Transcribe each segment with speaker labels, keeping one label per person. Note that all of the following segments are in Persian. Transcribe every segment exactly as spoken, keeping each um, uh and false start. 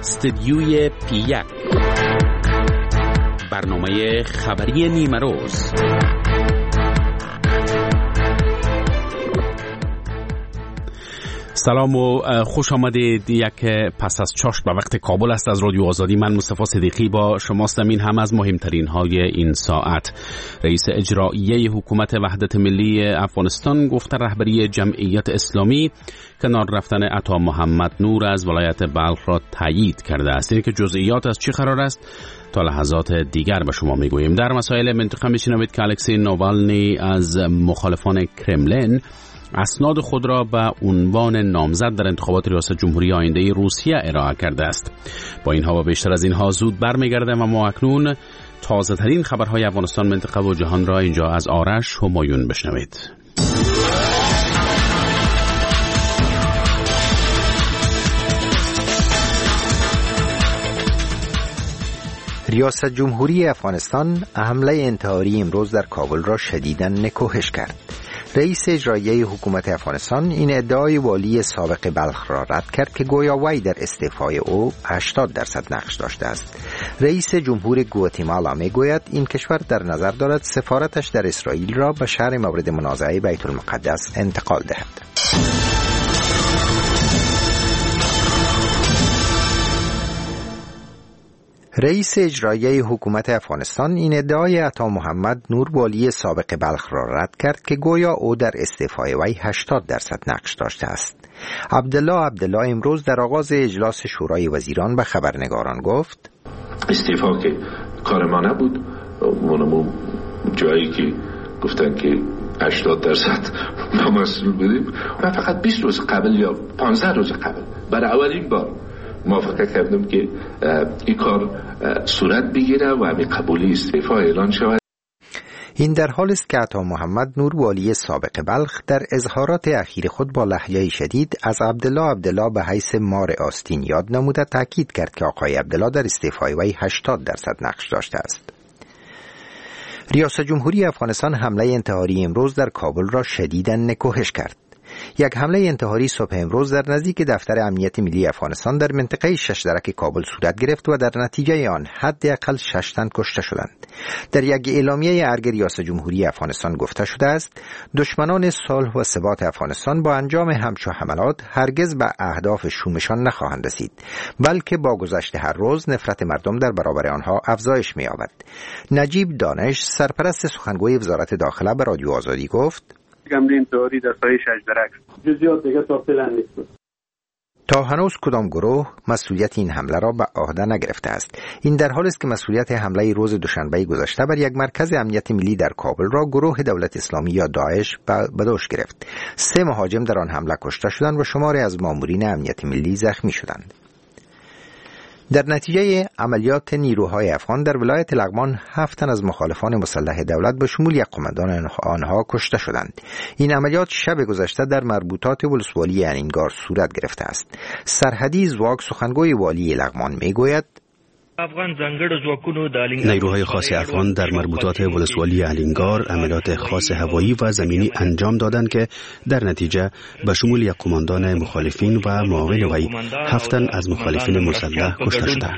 Speaker 1: استدیوی پی یک، برنامه خبری نیمه روز. سلام و خوش آمدید. یک پس از چاشت به وقت کابل است از رادیو آزادی. من مصطفی صدیقی با شماستم. این هم از مهمترین های این ساعت. رئیس اجرایی حکومت وحدت ملی افغانستان گفته رهبری جمعیت اسلامی کنار رفتن عطا محمد نور از ولایت بلخ را تایید کرده است. این که جزئیات از چی قرار است تا لحظات دیگر به شما میگوییم. در مسائل منطقه میشنوید که الکسی ناوالنی از مخالفان کرملین اسناد خود را به عنوان نامزد در انتخابات ریاست جمهوری آینده روسیه ارائه کرده است. با اینها و بیشتر از اینها زود برمیگردم و ما اکنون تازه ترین خبرهای افغانستان، منطقه و جهان را اینجا از آرش همایون بشنوید.
Speaker 2: ریاست جمهوری افغانستان حمله انتحاری امروز در کابل را شدیداً نکوهش کرد. رئیس اجرایی حکومت افغانستان این ادعای والی سابق بلخ را رد کرد که گویا وی در استعفای او هشتاد درصد نقش داشته است. رئیس جمهور گواتمالا میگوید این کشور در نظر دارد سفارتش در اسرائیل را به شهر مورد منازعه بیت المقدس انتقال دهد. رئیس اجرایی حکومت افغانستان این ادعای عطا محمد نور والی سابق بلخ را رد کرد که گویا او در استعفای وی هشتاد درصد نقش داشته است. عبدالله عبدالله امروز در آغاز اجلاس شورای وزیران به خبرنگاران گفت
Speaker 3: استعفا که کار ما نبود، منمون جایی که گفتن که هشتاد درصد ما مسئول بودیم و فقط بیست روز قبل یا پانزده روز قبل برای اولین بار موافقه کردم که این کار صورت بگیره و به قبولی استعفا اعلان شود.
Speaker 2: این در حال است که عطا محمد نور والی سابق بلخ در اظهارات اخیر خود با لهجه شدید از عبدالله عبدالله به حیث مار آستین یاد نموده تاکید کرد که آقای عبدالله در استعفای وی هشتاد درصد نقش داشته است. ریاست جمهوری افغانستان حمله انتحاری امروز در کابل را شدیداً نکوهش کرد. یک حمله انتحاری صبح امروز در نزدیک دفتر امنیت ملی افغانستان در منطقه شش درک کابل صورت گرفت و در نتیجه آن حداقل شش تن کشته شدند. در یک اعلامیه ارگ ریاست جمهوری افغانستان گفته شده است دشمنان صلح و ثبات افغانستان با انجام همچو حملات هرگز به اهداف شومشان نخواهند رسید، بلکه با گذشت هر روز نفرت مردم در برابر آنها افزایش می‌یابد. نجیب دانش سرپرست سخنگوی وزارت داخله به رادیو آزادی گفت
Speaker 4: حمله انتحاری در سایه شش درک جزئیات دیگه تا فعلا نیست.
Speaker 2: تا هنوز کدام گروه مسئولیت این حمله را به عهده نگرفته است. این در حالی است که مسئولیت حمله روز دوشنبه گذشته بر یک مرکز امنیت ملی در کابل را گروه دولت اسلامی یا داعش به دوش گرفت. سه مهاجم در آن حمله کشته شدند و شماری از مامورین امنیت ملی زخمی شدند. در نتیجه عملیات نیروهای افغان در ولایت لغمان هفت تن از مخالفان مسلح دولت به شمول یک قماندان آنها کشته شدند. این عملیات شب گذشته در مربوطات ولسوالی الینگار صورت گرفته است. سرحدی زواک سخنگوی والی لغمان میگوید
Speaker 5: نیروهای خاص افغان در مربوطات ولسوالی الینگار عملیات خاص هوایی و زمینی انجام دادند که در نتیجه به شمول یک قماندان مخالفین و معاون وی هفت تن از مخالفین مسلح کشته شدند.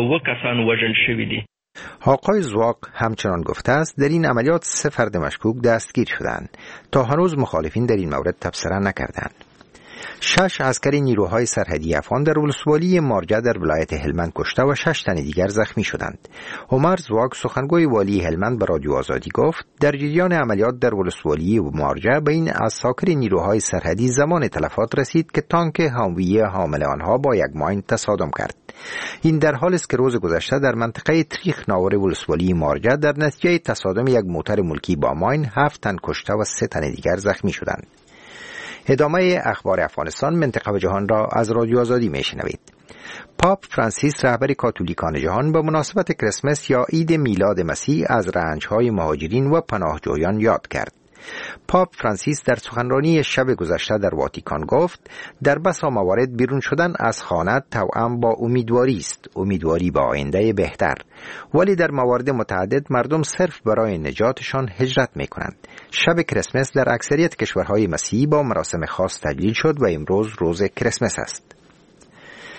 Speaker 2: آقای زواق همچنان گفته است در این عملیات سه فرد مشکوک دستگیر شدند. تا هنوز مخالفین در این مورد تبصره نکردند. شش عسکر نیروهای سرحدی افغان در ولسوالی مارجه در ولایت هلمند کشته و شش تن دیگر زخمی شدند. عمر زواک سخنگوی والی هلمند به رادیو آزادی گفت در جریان عملیات در ولسوالی مارجه بین عساکر نیروهای سرحدی زمان تلفات رسید که تانک هامویه حامل آنها با یک ماین تصادم کرد. این در حالی است که روز گذشته در منطقه تریخ ناور ولسوالی مارجه در نتیجه تصادم یک موتر ملکی با ماین هفت تن کشته و سه تن دیگر زخمی شدند. ادامه اخبار افغانستان، منطقه و جهان را از رادیو آزادی میشنوید. پاپ فرانسیس رهبر کاتولیکان جهان به مناسبت کریسمس یا عید میلاد مسیح از رنج‌های مهاجرین و پناهجویان یاد کرد. پاپ فرانسیس در سخنرانی شب گذشته در واتیکان گفت در بسا موارد بیرون شدن از خانه توأم با امیدواری است، امیدواری با آینده بهتر، ولی در موارد متعدد مردم صرف برای نجاتشان هجرت می‌کنند. شب کریسمس در اکثریت کشورهای مسیحی با مراسم خاص تجلیل شد و امروز روز کریسمس است.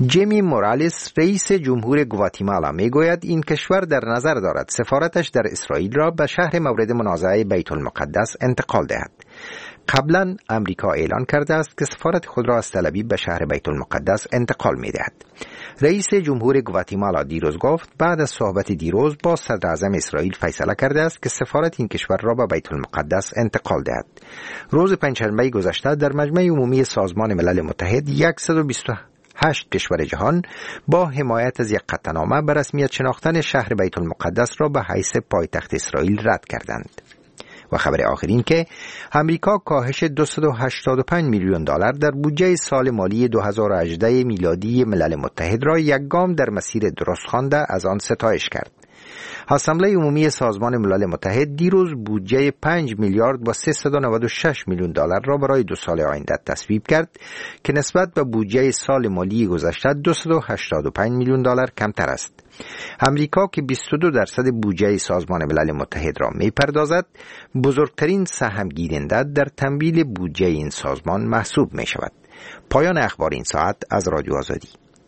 Speaker 2: جیمی مورالیس رئیس جمهور گواتیمالا میگوید این کشور در نظر دارد سفارتش در اسرائیل را به شهر مورد منازعه بیت المقدس انتقال دهد. قبلا امریکا اعلان کرده است که سفارت خود را از تل آویو به شهر بیت المقدس انتقال می دهد. رئیس جمهور گواتیمالا دیروز گفت بعد از صحبت دیروز با صدر اعظم اسرائیل فیصله کرده است که سفارت این کشور را به بیت المقدس انتقال دهد. روز پنجشنبه گذشته در مجمع عمومی سازمان ملل متحد صد و بیست و هشت کشور جهان با حمایت از یک قطعنامه به رسمیت شناختن شهر بیت المقدس را به حیث پایتخت اسرائیل رد کردند. و خبر آخر این که امریکا کاهش دویست و هشتاد و پنج میلیون دلار در بودجه سال مالی دو هزار و هجده میلادی ملل متحد را یک گام در مسیر درست خوانده از آن ستایش کرد. اسامبله عمومی سازمان ملل متحد دیروز بودجه پنج میلیارد با سیصد و نود و شش میلیون دلار را برای دو سال آینده تصویب کرد که نسبت به بودجه سال مالی گذشته دویست و هشتاد و پنج میلیون دلار کمتر است. امریکا که بیست و دو درصد بودجه سازمان ملل متحد را می‌پردازد، بزرگترین سهم گیرنده در تمویل بودجه این سازمان محسوب می‌شود. پایان اخبار این ساعت از رادیو آزادی.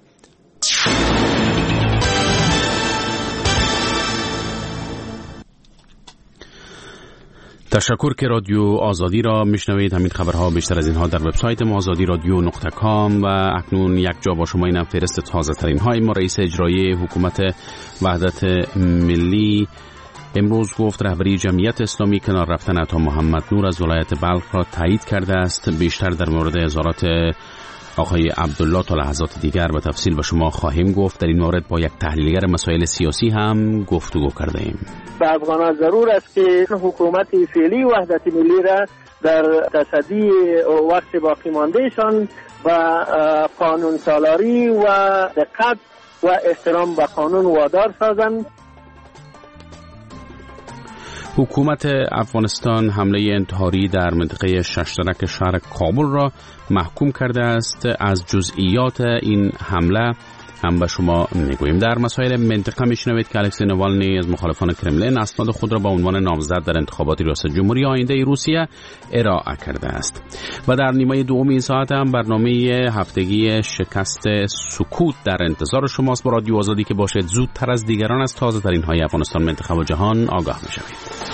Speaker 1: تشکر که رادیو آزادی را میشنوید. همین خبرها بیشتر از اینها در وبسایت ما آزادی رادیو نقطه کام و اکنون یک جا با شما. اینم فهرست تازه ترین های ما. رئیس اجرایی حکومت وحدت ملی امروز گفت رهبری جمعیت اسلامی کنار رفتن عطا محمد نور از ولایت بلخ را تایید کرده است. بیشتر در مورد اظهارات آقای عبدالله تا لحظات دیگر به تفصیل به شما خواهیم گفت. در این مورد با یک تحلیلگر مسائل سیاسی هم گفتگو کرده ایم.
Speaker 6: به افغانان ضرور است که حکومت فعلی وحدت ملی را در تصدی وقت باقی ماندهشان و قانون سالاری و دقت و احترام به قانون وادار سازند.
Speaker 1: حکومت افغانستان حمله انتحاری در منطقه ششترک شهر کابل را محکوم کرده است. از جزئیات این حمله هم به شما میگوییم. در مسائل منطقه میشنوید که الکسی نوالنی از مخالفان کرملین اسناد خود را به عنوان نامزد در انتخابات ریاست جمهوری آینده روسیه ارائه کرده است. و در نیمه دوم این ساعت هم برنامه هفتگی شکست سکوت در انتظار شماست. با رادیو آزادی که باشید زودتر از دیگران از تازه ترین های افغانستان، منطقه و جهان آگاه میشوید.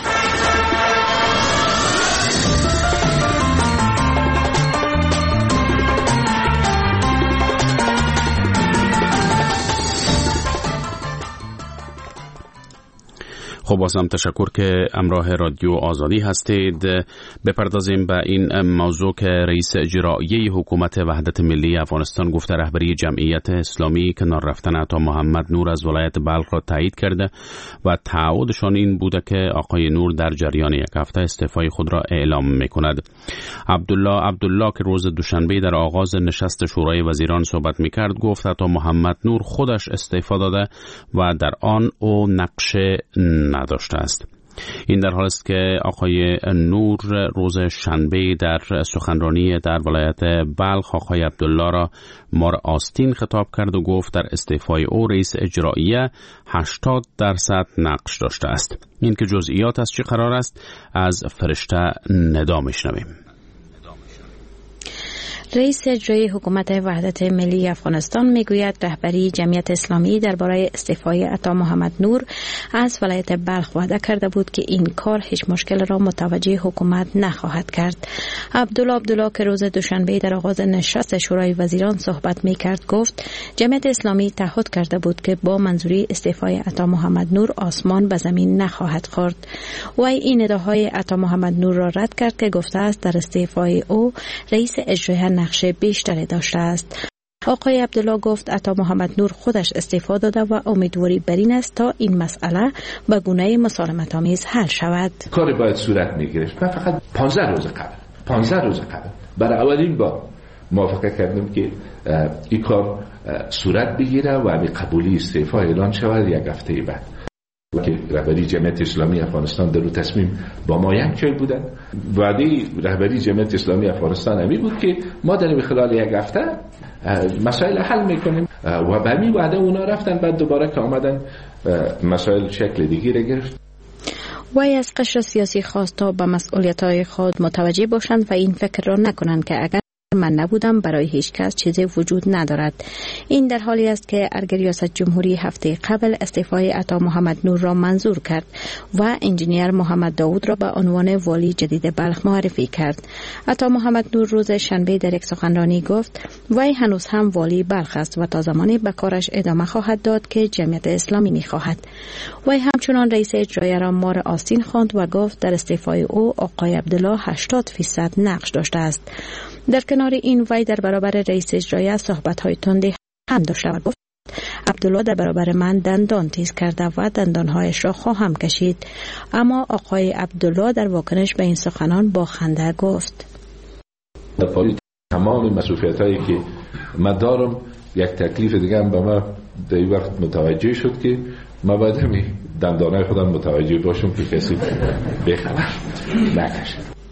Speaker 1: خب بازم تشکر که همراه رادیو آزادی هستید. بپردازیم به این موضوع که رئیس اجرایی حکومت وحدت ملی افغانستان گفته رهبری جمعیت اسلامی کنار رفتن عطا محمد نور از ولایت بلخ را تایید کرده و تعهدشان این بوده که آقای نور در جریان یک هفته استعفای خود را اعلام میکند. عبدالله عبدالله که روز دوشنبه در آغاز نشست شورای وزیران صحبت میکرد گفت عطا محمد نور خودش استعفا داده و در آن او نقش نداشته است. این در حال است که آقای نور روز شنبه در سخنرانی در ولایت بلخ آقای عبدالله را مار آستین خطاب کرد و گفت در استعفای او رئیس اجراییه هشتاد درصد نقش داشته است. این که جزئیات از چه قرار است از فرشته ندا میشنویم.
Speaker 7: رئیس اجرایی حکومت وحدت ملی افغانستان میگوید رهبری جمعیت اسلامی درباره استعفای عطا محمد نور از ولایت بلخ وعده کرده بود که این کار هیچ مشکل را متوجه حکومت نخواهد کرد. عبدالله عبدالله که روز دوشنبه در آغاز نشست شورای وزیران صحبت میکرد گفت جمعیت اسلامی تعهد کرده بود که با منظوری استعفای عطا محمد نور آسمان به زمین نخواهد خورد. و این ادعاهای عطا محمد نور را رد کرد که گفته است در استعفای او رئیس اجرایی نقش بیشتری داشته است. آقای عبدالله گفت عطا محمد نور خودش استعفا داده و امیدواری بر این است تا این مسئله به گونه مسالمت آمیز حل شود.
Speaker 3: کار باید صورت میگرفت. من فقط پانزده روز قبل پانزده روز قبل برای اولین بار موافقه کردم که این کار صورت بگیره و به قبولی استعفا اعلان شود یک هفته بعد. که رهبری جمعیت اسلامی افغانستان در رو تصمیم با ما یک جای بودن. وعده رهبری جمعیت اسلامی افغانستان همی بود که ما در خلال یک هفته مسائل حل میکنیم و به همین وعده اونا رفتن. بعد دوباره که آمدن مسائل شکل دیگه را گرفت.
Speaker 7: وی از قشر سیاسی خواست تا به مسئولیت‌های خود متوجه باشند و این فکر را نکنند که اگر من نبودم برای هیچ کس چیزی وجود ندارد. این در حالی است که ارگ ریاست جمهوری هفته قبل استعفای عطا محمد نور را منظور کرد و انجینیر محمد داود را به عنوان والی جدید بلخ معرفی کرد. عطا محمد نور روز شنبه در یک سخنرانی گفت وی هنوز هم والی بلخ است و تا زمانی به کارش ادامه خواهد داد که جمعیت اسلامی می خواهد. وی همچنان رئیس اجرایی را مار آستین خواند و گفت در استعفای او آقای عبدالله هشتاد فیصد نقش داشته است. در کنار این وی در برابر رئیس اجرایی صحبت‌های تندی هم داشته و گفت عبدالله در برابر من دندان تیز کرده و دندانهایش را خواهم کشید. اما آقای عبدالله در واکنش به این سخنان با خنده گفت
Speaker 3: در پای تمام مسئولیت‌هایی که من دارم یک تکلیف دیگه هم به من در این وقت متوجه شد که من باید همین دندانهای خودم متوجه باشم که کسی بخبر نکشه.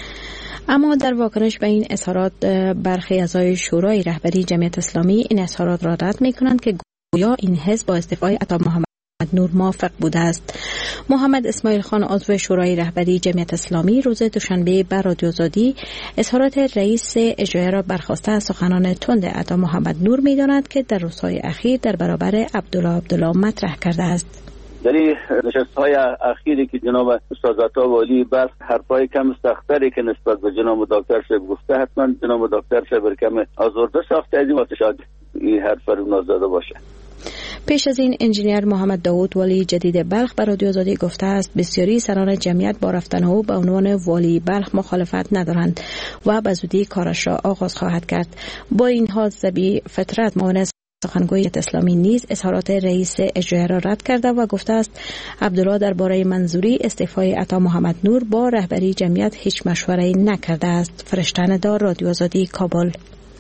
Speaker 7: اما در واکنش به این اظهارات برخی اعضای شورای رهبری جمعیت اسلامی این اظهارات را رد می‌کنند که گویا این حزب با استعفای عطا محمد نور موافق بوده است. محمد اسماعیل خان عضو شورای رهبری جمعیت اسلامی روز دوشنبه بر رادیو آزادی اظهارات رئیس اجرایی را برخواسته از سخنان تند عطا محمد نور می‌داند که در روزهای اخیر در برابر عبدالله عبدالله مطرح کرده است.
Speaker 8: در این نشست‌های اخیری که جناب استاد عطا والی بلخ حرفای کم سختری که نسبت به جناب دکتر صاحب گفته، حتما جناب دکتر صاحب کم آزرده ساخته از این شاید این حرف رو نازده باشه.
Speaker 7: پیش از این انجینیر محمد داود والی جدید بلخ بر رادیو آزادی گفته است بسیاری سران جمعیت با رفتن او به عنوان والی بلخ مخالفت ندارند و به زودی کارش را آغاز خواهد کرد. با این حال ذبی فطرت معاون سخنگوی اسلامی نیز اظهارات رئیس اجرایی را رد کرده و گفته است عبدالله درباره منظوری استعفای عطا محمد نور با رهبری جمعیت هیچ مشوره‌ای نکرده است. فرشتن دار رادیو آزادی کابل.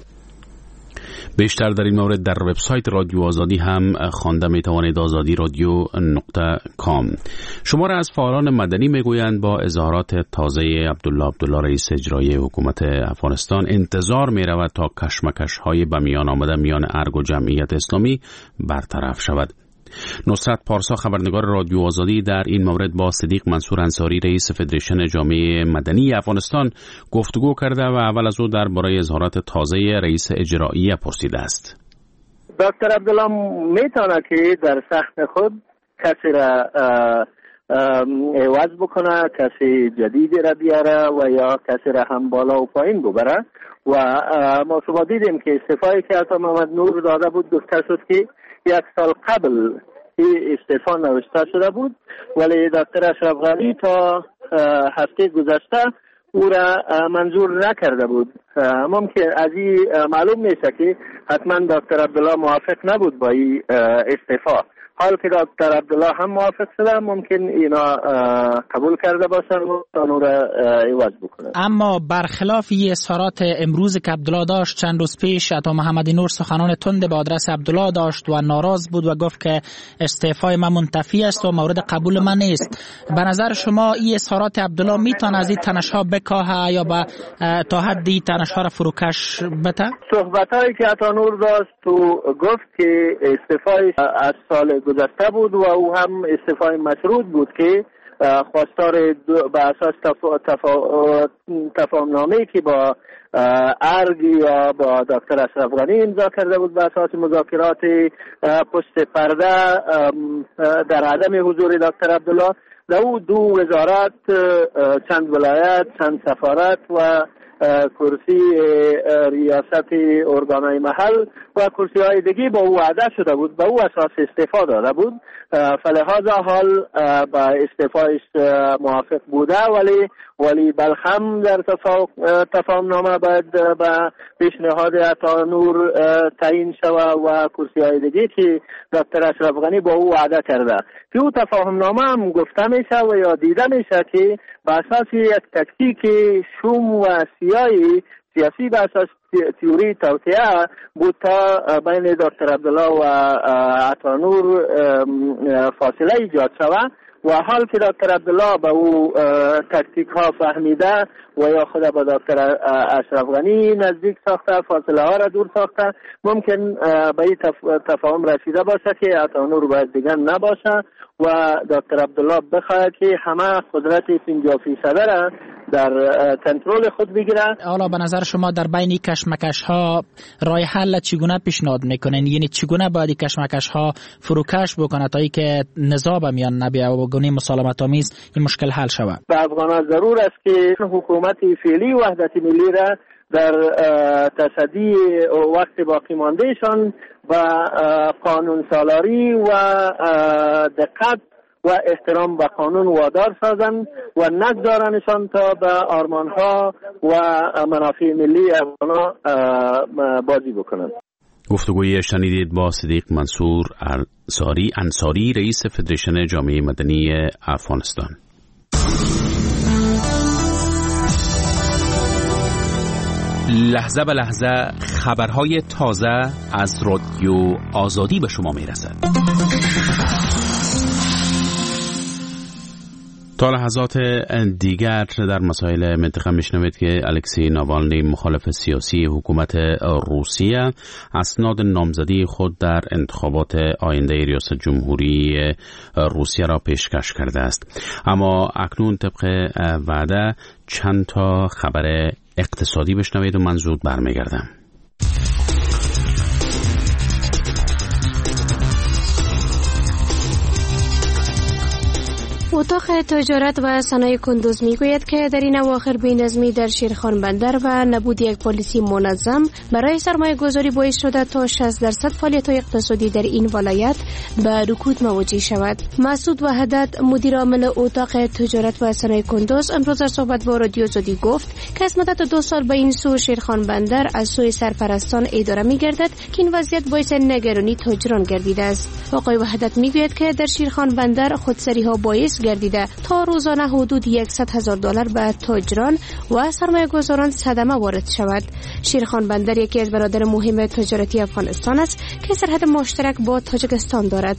Speaker 1: بیشتر در این مورد در وبسایت رادیو آزادی هم خوانده می توانید آزادی رادیو نقطه کام. شماره از فعالان مدنی میگویند با اظهارات تازه عبدالله عبدالله رئیس اجرایی حکومت افغانستان انتظار می رود تا کشمکش های به میان آمده میان ارگ و جمعیت اسلامی برطرف شود. نصرت پارسا خبرنگار رادیو آزادی در این مورد با صدیق منصور انصاری رئیس فدریشن جامعه مدنی افغانستان گفتگو کرده و اول از او درباره اظهارات تازه رئیس اجرایی پرسیده است.
Speaker 6: دکتر عبدالله میتونه که در سخت خود کسی را عوض بکنه، کسی جدیدی را بیاره و یا کسی را هم بالا و پایین ببره و ما شما دیدیم که استعفایی که عطا محمد نور داده بود گفته شد که یک سال قبل این استعفا نوشته شده بود، ولی دکتر اشرف غنی تا هفته گذشته او را منظور نکرده بود. ممکن از این معلوم میشه که حتما دکتر عبدالله موافق نبود با این استعفا. حال که دکتر عبدالله هم موافق شده ممکن اینا قبول کرده باشن و اون را عوض بکنن.
Speaker 9: اما برخلاف این اظهارات امروز که عبدالله داشت، چند روز پیش عطا محمد نور سخنان تند به آدرس عبدالله داشت و ناراض بود و گفت که استعفای من منتفی است و مورد قبول من نیست. به نظر شما این اظهارات عبدالله میتونه از این تنش‌ها بکاهه یا با تا حدی تنش‌ها را فروکش بده؟
Speaker 6: صحبتایی که عطا نور داشت تو گفت که استعفای از سال گذشته بود و او هم استعفای مشروط بود که خواستار به اساس تفاهم‌نامه‌ای که با ارگ یا با دکتر اشرف غنی امضا کرده بود به اساس مذاکرات پشت پرده در عدم حضور دکتر عبدالله، در او دو وزارت، چند ولایت، چند سفارت و کرسی ریاست ارگانهای محل و کرسی های دیگه با او وعده شده بود، با او اساس استعفا داده بود. فلهذا حال با استعفایش موافق بوده، ولی ولی بلخم در تفاهم نامه باید به پیشنهاد عطا نور تعیین شود و کرسی های دیگه که دکتر اشرف غنی با او وعده کرده که او تفاهم نامه هم گفته میشه و یا دیده میشه که به اساس یک تکتیک شوم و سیایی سیاسی به اساس تیوری توطئه بود تا بین دکتر عبدالله و عطا نور فاصله ایجاد شود و حال که دکتر عبدالله به او تکتیک ها فهمیده و یا خود با دکتر اشرف غنی نزدیک ساخته، فاصله ها را دور ساخته، ممکن به این تفاهم رسیده باشه که عطانور باید دیگر نباشه و دکتر عبدالله بخواهد که همه قدرت پنجاه فیصده را در کنترل خود بگیره.
Speaker 9: حالا به نظر شما در بین کشمکش ها راه حل چگونه پیشنهاد میکنین؟ یعنی چگونه باید کشمکش ها فروکش بکنه تا اینکه نزاع به میان نبیه و گونه مسالمت آمیز این مشکل حل شود؟
Speaker 6: به افغانان ضرور است که حکومت فعلی وحدت ملی را در تصدی وقت باقی ماندهشان و قانون سالاری و دقت و احترام به قانون وادار سازند و نگذارنشان تا به آرمانها و منافع ملی افغانان بازی بکنند.
Speaker 1: گفتگوی شنیدید با صدیق منصور انصاری انصاری رئیس فدریشن جامعه مدنی افغانستان. لحظه به لحظه خبرهای تازه از رادیو آزادی به شما میرسد. تا لحظات دیگر در مسائل منطقه میشنوید که الکسی ناوالنی مخالف سیاسی حکومت روسیه اسناد نامزدی خود در انتخابات آینده ریاست جمهوری روسیه را پیشکش کرده است. اما اکنون طبق وعده چند تا خبر اقتصادی بشنوید و من زود برمیگردم.
Speaker 10: اتاق تجارت و صنایع کندوز میگوید که در این اواخر بی‌نظمی در شیرخان بندر و نبود یک پالیسی منظم برای سرمایه گذاری باعث شده تا شصت درصد فعالیت‌های اقتصادی در این ولایت به رکود مواجه شود. مسعود وحدت مدیر عامل اتاق تجارت و صنایع کندوز امروز در صحبت با رادیو آزادی گفت که از مدت دو سال به این سو شیرخان بندر از سوی سرپرستان اداره می‌گردد که این وضعیت باعث نگرانی تاجران گردیده است. آقای وحدت میگوید که در شیرخان بندر خودسری‌ها باعث گردیده تا روزانه حدود صد هزار دلار به تاجران و سرمایه‌گذاران صدمه وارد شود. شیرخان بندر یکی از برادر مهم تجارتی افغانستان است که سرحد مشترک با تاجیکستان دارد.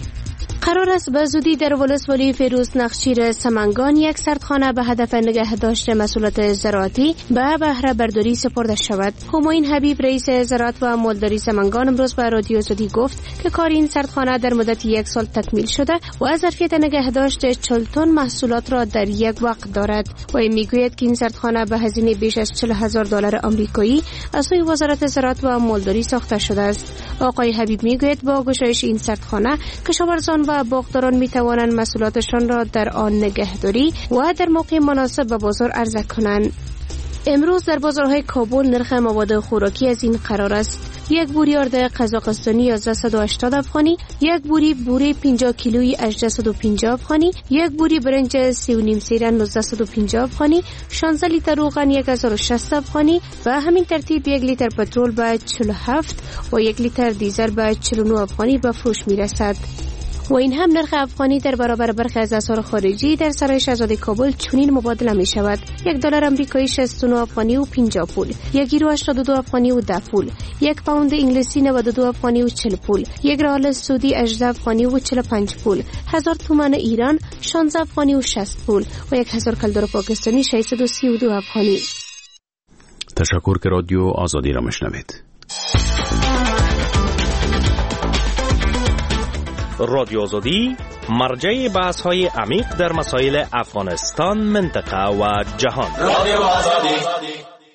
Speaker 10: قرار است به زودی در ولسوالی فیروز نخچیر سمنگان یک سردخانه به هدف نگهداشت محصولات زراعتی به بهره برداری سپرده شود. همایون حبیب رئیس زراعت و مالداری سمنگان امروز به رادیو آزادی گفت که کار این سردخانه در مدت یک سال تکمیل شده و ظرفیت نگهداشت چهل تن محصولات را در یک وقت دارد. و میگوید که این سردخانه به هزینه بیش از چهل هزار دلار آمریکایی از سوی وزارت زراعت و مالداری ساخته شده است. آقای حبیب میگوید با گشایش این سردخانه کشاورزان و باغداران می توانند محصولاتشان را در آن نگهداری و در موقع مناسب به بازار عرضه کنند. امروز در بازارهای کابل نرخ مواد خوراکی از این قرار است: یک بوری آرد قزاقستانی یازده و هشتاد افغانی، یک بوری بوری پنجاه کیلویی هجده و پنجاه افغانی، یک بوری برنج سی و نیم سیرن نوزده و پنجاه افغانی، شانزده لیتر روغن یک هزار و شصت افغانی و همین ترتیب یک لیتر پترول به چهل و هفت و یک لیتر دیزل به چهل و نه افغانی به فروش می رسد. و این هم نرخ افغانی در برابر برخی از اسعار خارجی در سرای شاهزاده کابل چنین مبادله می شود: یک دلار آمریکایی شصت و نه افغانی و پنجاه پول، یک یورو هشتاد و دو افغانی و ده پول، یک پوند انگلیسی نود و دو افغانی و چهل پول، یک ریال سعودی هجده افغانی و چهل و پنج پول، هزار تومان ایران شانزده افغانی و شصت پول و یک هزار کلدار پاکستانی ششصد و سی و دو افغانی.
Speaker 1: تشکر که رادیو آزادی را میشنوید.
Speaker 11: رادیو آزادی مرجع بحث های عمیق در مسائل افغانستان، منطقه و جهان. رادیو آزادی.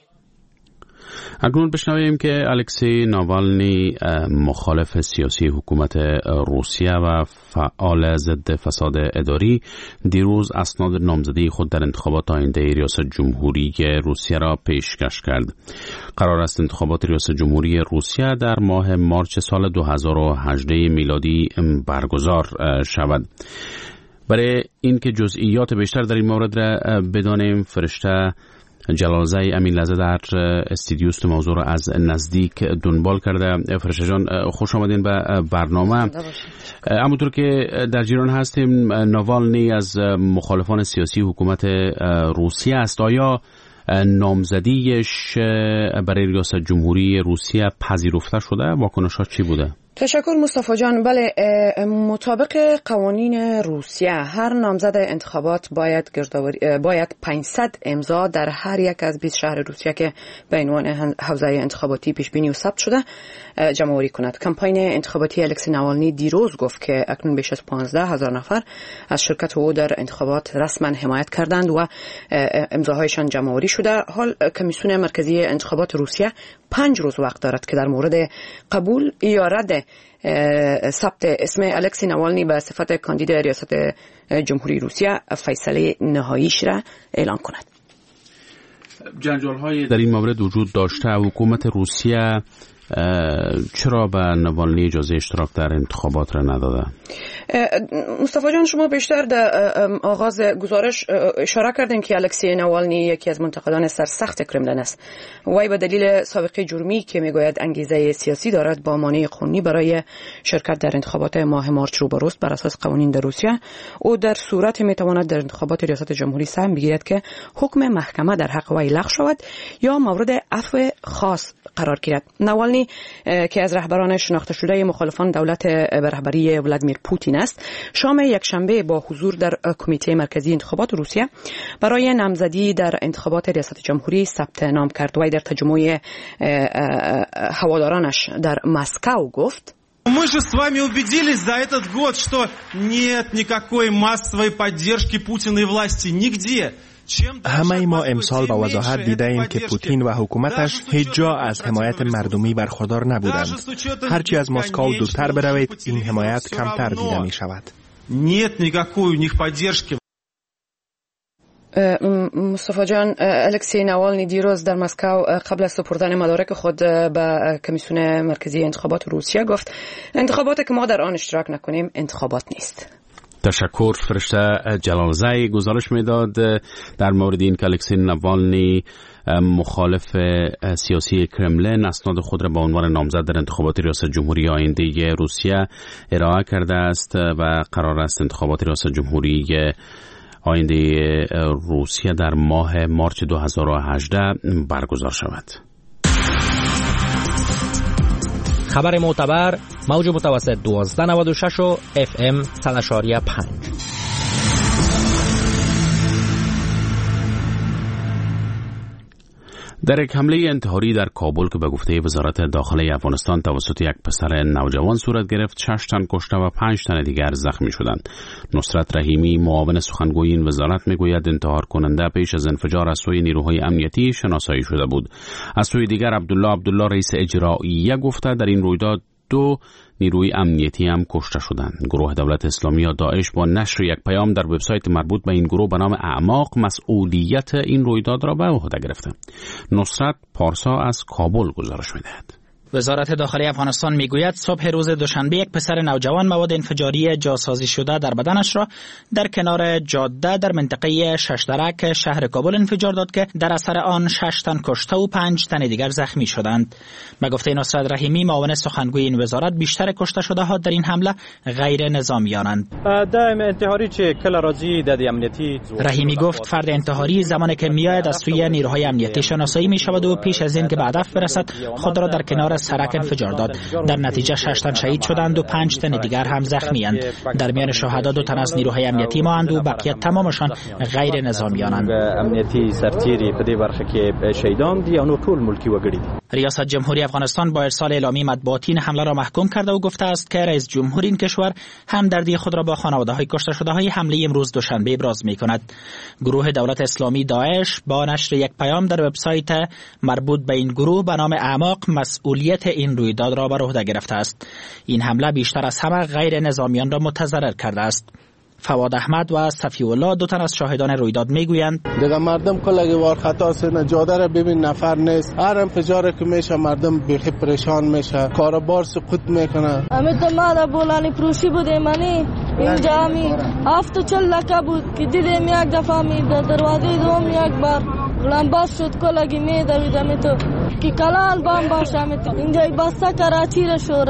Speaker 1: اکنون بشنویم که الکسی ناوالنی مخالف سیاسی حکومت روسیه و فعال ضد فساد اداری دیروز اسناد نامزدی خود در انتخابات آینده ریاست جمهوری روسیه را پیشکش کرد. قرار است انتخابات ریاست جمهوری روسیه در ماه مارچ سال دو هزار و هجده میلادی برگزار شود. برای اینکه جزئیات بیشتر در این مورد را بدانیم، فرشته جلالزی امین لحظه در استودیوست موضوع را از نزدیک دنبال کرده. فرشته جان، خوش آمدین به برنامه. همونطور که در جریان هستیم، ناوالنی از مخالفان سیاسی حکومت روسیه است. آیا نامزدیش برای ریاست جمهوری روسیه پذیرفته شده؟ واکنش‌ها چی بوده؟
Speaker 12: تشکر مصطفی جان. بله، مطابق قوانین روسیه هر نامزد انتخابات باید گردآوری باید پانصد امضا در هر یک از بیست شهر روسیه که به عنوان حوزه انتخاباتی پیش بینی و ثبت شده جمع آوری کند. کمپاین انتخاباتی الکسی ناوالنی دیروز گفت که اکنون بیش از پانزده هزار نفر از شرکت او در انتخابات رسما حمایت کردند و امضاهایشان جمع آوری شده. حال کمیسیون مرکزی انتخابات روسیه پنج روز وقت دارد که در مورد قبول یا رد ثبت اسم الکسی ناوالنی به صفت کاندید ریاست جمهوری روسیه فیصله نهاییش را اعلام کند.
Speaker 1: جنجال‌های در این مورد وجود داشته. حکومت روسیه چرا به ناوالنی اجازه اشتراک در انتخابات را نداده؟
Speaker 12: مصطفی جان، شما بیشتر در آغاز گزارش اشاره کردین که الکسی ناوالنی یکی از منتقدان سرسخت کرملین است. وی به دلیل سابقه جرمی که میگوید انگیزه سیاسی دارد با مانع قانونی برای شرکت در انتخابات ماه مارچ روبروست. بر اساس قوانین در روسیه او در صورت میتواند در انتخابات ریاست جمهوری سهم بگیرد که حکم محکمه در حق وی لغو شود یا مورد عفو خاص قرار گیرد. ناوالنی که از رهبران شناخته شده مخالفان دولت به رهبری ولادیمیر پوتین است، شام یک شنبه با حضور در کمیته مرکزی انتخابات روسیه برای نامزدی در انتخابات ریاست جمهوری ثبت نام کرد. وی در تجمع هوادارانش در مسکو گفت:
Speaker 13: Мы же с вами убедились за этот год, что нет никакой массовой поддержки Путина и власти нигде.
Speaker 14: همه ما امسال با وضاحت دیده ایم که پوتین و حکومتش هیچ جا از حمایت مردمی برخوردار نبودند. هرچی از مسکو دورتر بروید این حمایت کمتر دیده می شود.
Speaker 13: Нет никакой у них поддержки.
Speaker 12: مصطفی جان، الکسی ناوالنی دیروز در مسکو قبل از سپردن مدارک خود به کمیسیون مرکزی انتخابات روسیه گفت انتخاباتی که ما در آن اشتراک نکنیم انتخابات نیست.
Speaker 1: تشکر. فرشته جلالزی گزارش میداد در مورد این که الکسی ناوالنی مخالف سیاسی کرملین اسناد خود را به عنوان نامزد در انتخابات ریاست جمهوری آینده روسیه ارائه کرده است و قرار است انتخابات ریاست جمهوری آینده روسیه در ماه مارچ دو هزار و هجده برگزار شود.
Speaker 11: خبر معتبر موج متوسط دوازده نود و شش و اف ام صد و پنج.
Speaker 1: در یک حمله انتحاری در کابل که به گفته وزارت داخله افغانستان توسط یک پسر نوجوان صورت گرفت، شش تن کشته و پنج تن دیگر زخمی شدند. نصرت رحیمی معاون سخنگوی این وزارت میگوید انتحار کننده پیش از انفجار از سوی نیروهای امنیتی شناسایی شده بود. از سوی دیگر عبدالله عبدالله رئیس اجراییه گفته در این رویداد دو نیروی امنیتی هم کشته شدند. گروه دولت اسلامی یا داعش با نشر یک پیام در وبسایت مربوط به این گروه به نام اعماق مسئولیت این رویداد را به عهده گرفته. نصرت پارسا از کابل گزارش می‌دهد.
Speaker 9: وزارت داخلی افغانستان میگوید صبح روز دوشنبه یک پسر نوجوان مواد انفجاری جاسازی شده در بدنش را در کنار جاده در منطقه ششدرک شهر کابل انفجار داد که در اثر آن شش تن کشته و پنج تن دیگر زخمی شدند. به گفته نصرت رحیمی معاون سخنگوی این وزارت، بیشتر کشته شده ها در این حمله غیر نظامیانند. رحیمی گفت فرد انتحاری زمانی که میآید از سوی نیروهای امنیتی شناسایی می شود و پیش از این که به هدف برسد خود را در کنار سرک انفجار داد. در نتیجه شش تن شهید شدند و پنج تن دیگر هم زخمی اند. در میان شهدا دو تن از نیروهای امنیتی ماند و بقیه تمامشان غیر نظامیانند.
Speaker 15: امنیتی سرتیری په دې برخه کې شهیدان دي او نو ټول ملکی وګړي.
Speaker 9: ریاست جمهوری افغانستان با ارسال اعلامیه مطبوعاتی این حمله را محکوم کرده و گفته است که رئیس جمهور این کشور همدردی خود را با خانواده‌های کشته شده‌های حمله امروز دوشنبه ابراز می‌کند. گروه دولت اسلامی داعش با نشر یک پیام در وبسایت مربوط به این گروه به نام اعماق مسئولیت این رویداد را بر عهده گرفته است. این حمله بیشتر از همه غیر نظامیان را متضرر کرده است. فواد احمد و صفی الله دو تن از شاهدان رویداد میگویند
Speaker 16: دیگه مردم کلا وار خطا سن جاده را ببین نفر نیست، هر انفجاری که میشه مردم بیخی پریشان میشه، کاروبار سقوط میکنه.
Speaker 17: امی تو ما بولانی فروشی بوده منی اینجا می هفت چل لکه بود که دیدیم یک دفعه می در دروازه دوم یک بار لامباز شد کلگی می دویدم تو که کلال بام باشه می تو اینجا بسته کراچی را شوران.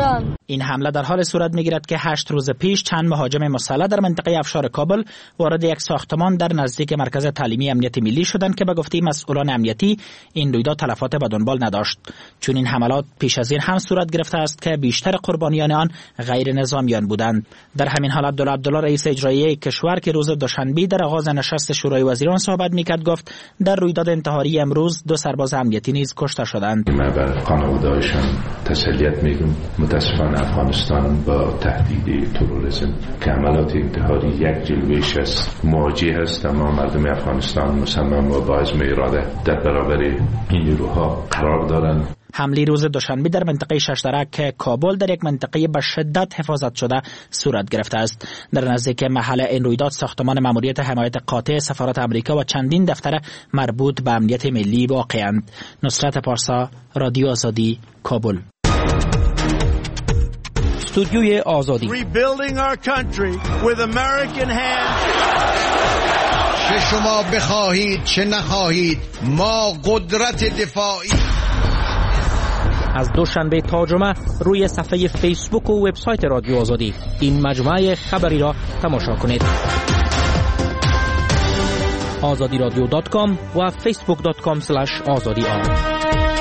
Speaker 9: این حمله در حال صورت میگیرد که هشت روز پیش چند مهاجم مسلح در منطقه افشار کابل وارد یک ساختمان در نزدیک مرکز تعلیمی امنیت ملی شدند که به گفته مسئولان امنیتی این رویداد تلفات به دنبال نداشت. چون این حملات پیش از این هم صورت گرفته است که بیشتر قربانیان آن غیر نظامیان بودند. در همین حال عبدالله عبدالله رئیس اجرایی کشور که روز دوشنبه در آغاز نشست شورای وزیران صحبت میکرد گفت در رویداد انتحاری امروز دو سرباز امنیتی نیز کشته شدند.
Speaker 3: من بر خانواده‌هایشان تسلیت میگم. متاسفانه افغانستان با تهدید تروریسم که عملات انتحاری یک جلوه‌اش است مواجه است، اما مردم افغانستان مصمم و با عزم اراده در برابر این نیروها قرار دارند.
Speaker 9: حمله روز دوشنبه در منطقه ششترک کابل در یک منطقه به شدت حفاظت شده صورت گرفته است. در نزدیک محل این رویداد ساختمان ماموریت حمایت قاطع سفارت آمریکا و چندین دفتر مربوط به امنیت ملی واقع‌اند. نصرت پارسا، رادیو آزادی، کابل.
Speaker 11: استودیوی آزادی.
Speaker 18: چه شما بخواهید چه نخواهید ما قدرت دفاعی.
Speaker 11: از دوشنبه تا جمعه روی صفحه فیسبوک و وبسایت رادیو آزادی این مجموعه خبری را تماشا کنید. آزادی رادیو دات کام و فیسبوک دات کام اسلش آزادی آر.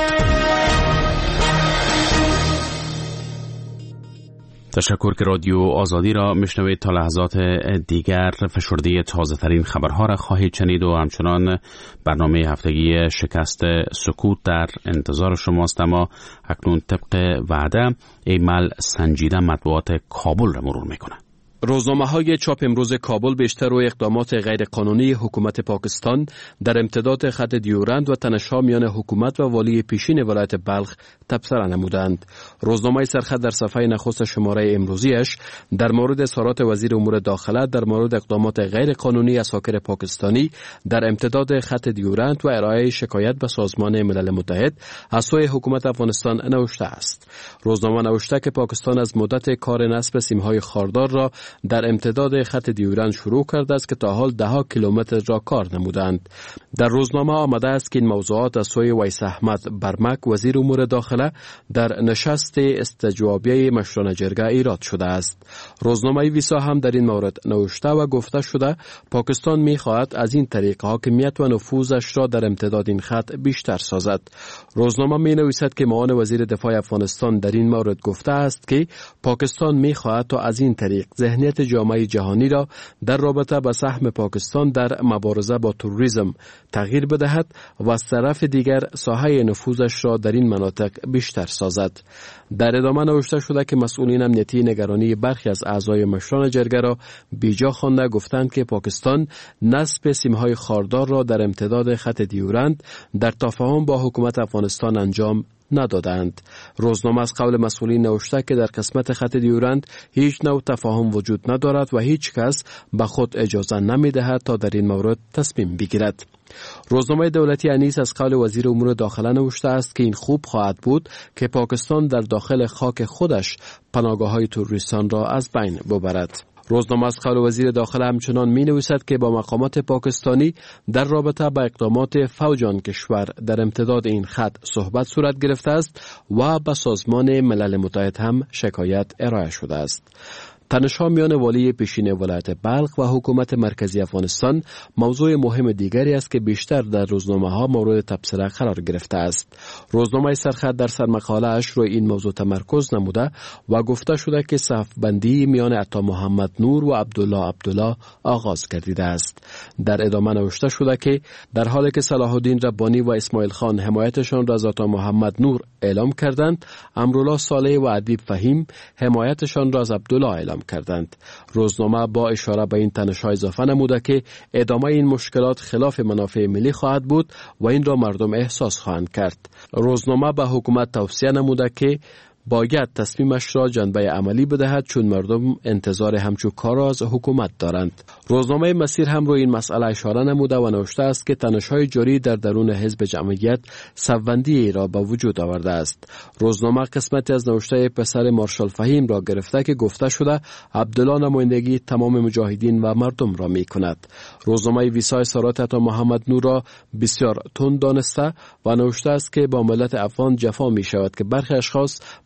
Speaker 1: تشکر که رادیو آزادی را میشنوید. تا لحظات دیگر فشرده تازه ترین خبرها را خواهید شنید و همچنان برنامه هفتگی شکست سکوت در انتظار شماست. اما اکنون طبق وعده ایمل سنجیده مطبوعات کابل را مرور میکنه.
Speaker 19: روزنامه‌های چاپ امروز کابل بیشتر و اقدامات غیرقانونی حکومت پاکستان در امتداد خط دیورند و تنش‌ها میان حکومت و والی پیشین ولایت بلخ تبصره نمودند. روزنامه سرخط در صفحه نخست شماره امروزیش در مورد اظهارات وزیر امور داخله در مورد اقدامات غیرقانونی اساکر پاکستانی در امتداد خط دیورند و ارائه شکایت به سازمان ملل متحد از سوی حکومت افغانستان نوشته است. روزنامه نوشته که پاکستان از مدت کار نصب سیم‌های خاردار را در امتداد خط دیورند شروع کرده است که تا حال ده ها کیلومتر را کار نمودند. در روزنامه آمده است که این موضوعات از سوی ویس احمد برمک وزیر امور داخله در نشست استجوابیه مشران جرگه ایراد شده است. روزنامه ویسا هم در این مورد نوشته و گفته شده پاکستان می خواهد از این طریق حاکمیت و نفوذش را در امتداد این خط بیشتر سازد. روزنامه می نویسد که معاون وزیر دفاع افغانستان در این مورد گفته است که پاکستان می خواهد تا از این طریق ذهنیت جامعه جهانی را در رابطه با سهم پاکستان در مبارزه با تروریسم تغییر بدهد و از طرف دیگر ساحه نفوذش را در این مناطق بیشتر سازد. در ادامه نوشته شده که مسئولین امنیتی نگرانی برخی از اعضای مشران جرگه را بیجا خوانده گفتند که پاکستان نصب سیم‌های خاردار را در امتداد خط دیورند در تفاهم با حکومت افغانستان انجام ندادند. روزنامه از قول مسئولین نوشته که در قسمت خط دیورند هیچ نوع تفاهم وجود ندارد و هیچ کس به خود اجازه نمی‌دهد تا در این مورد تصمیم بگیرد. روزنامه دولتی انیس از قول وزیر امور داخله نوشته است که این خوب خواهد بود که پاکستان در داخل خاک خودش پناهگاه‌های تروریستان را از بین ببرد. روزنامه از قول وزیر داخله همچنان می نویسد که با مقامات پاکستانی در رابطه با اقدامات فوج آن کشور در امتداد این خط صحبت صورت گرفته است و به سازمان ملل متحد هم شکایت ارائه شده است. تنش‌ها میان والی پیشین ولایت بلخ و حکومت مرکزی افغانستان موضوع مهم دیگری است که بیشتر در روزنامه‌ها مورد تبصره قرار گرفته است. روزنامه سرخط در سرمقاله اش روی این موضوع تمرکز نموده و گفته شده که صف‌بندی میان عطا محمد نور و عبدالله عبدالله آغاز گردیده است. در ادامه نوشته شده که در حالی که صلاح الدین ربانی و اسماعیل خان حمایتشان را از عطا محمد نور اعلام کردند، امرالله صالح و ادیب فهیم حمایتشان را از عبدالله اعلام کردند. روزنامه با اشاره به این تنش‌ها اضافه نموده که ادامه این مشکلات خلاف منافع ملی خواهد بود و این را مردم احساس خواهند کرد. روزنامه به حکومت توصیه نموده که باید تصمیمش را جنبه عملی بدهد چون مردم انتظار همچون کار را از حکومت دارند. روزنامه مسیر هم روی این مسئله اشاره نموده و نوشته است که تنش‌های جاری در درون حزب جمعیت صف‌بندی را به وجود آورده است. روزنامه قسمتی از نوشته پسر مارشال فهیم را گرفته که گفته شده عبدالله نمایندگی تمام مجاهدین و مردم را می کند. روزنامه ویسای سارات عطا محمد نور را بسیار تند دانسته و نوشته است که با ملت افغان جفا می شود که برخی اشخاص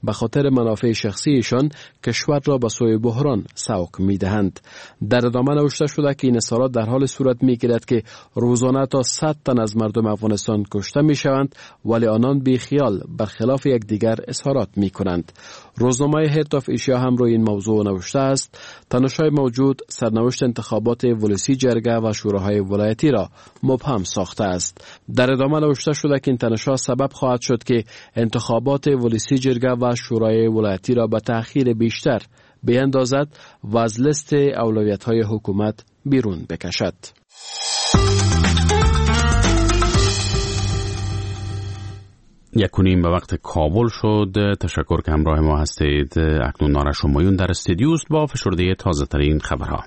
Speaker 19: به خاطر منافع شخصیشان کشور را به سوی بحران سوق می‌دهند. در ادامه نوشته شده که این اظهارات در حال صورت می‌گیرد که روزانه تا صد تن از مردم افغانستان کشته می‌شوند، ولی آنان بیخیال برخلاف یکدیگر اظهارات می‌کنند. روزنامه هرت آف ایشیا هم روی این موضوع نوشته است: تنش‌های موجود سرنوشت انتخابات ولسی جرگه و شوراهای ولایتی را مبهم ساخته است. در ادامه نوشته شده که این تنش‌ها سبب خواهد شد که انتخابات ولسی جرگه و شورای ولایتی را به تأخیر بیشتر بیاندازد و از لیست اولویت‌های حکومت بیرون بکشد.
Speaker 1: یک و نیم به وقت کابل شد. تشکر که همراه ما هستید. اکنون نارا شمایون در استودیوست با فشرده تازه ترین خبرها.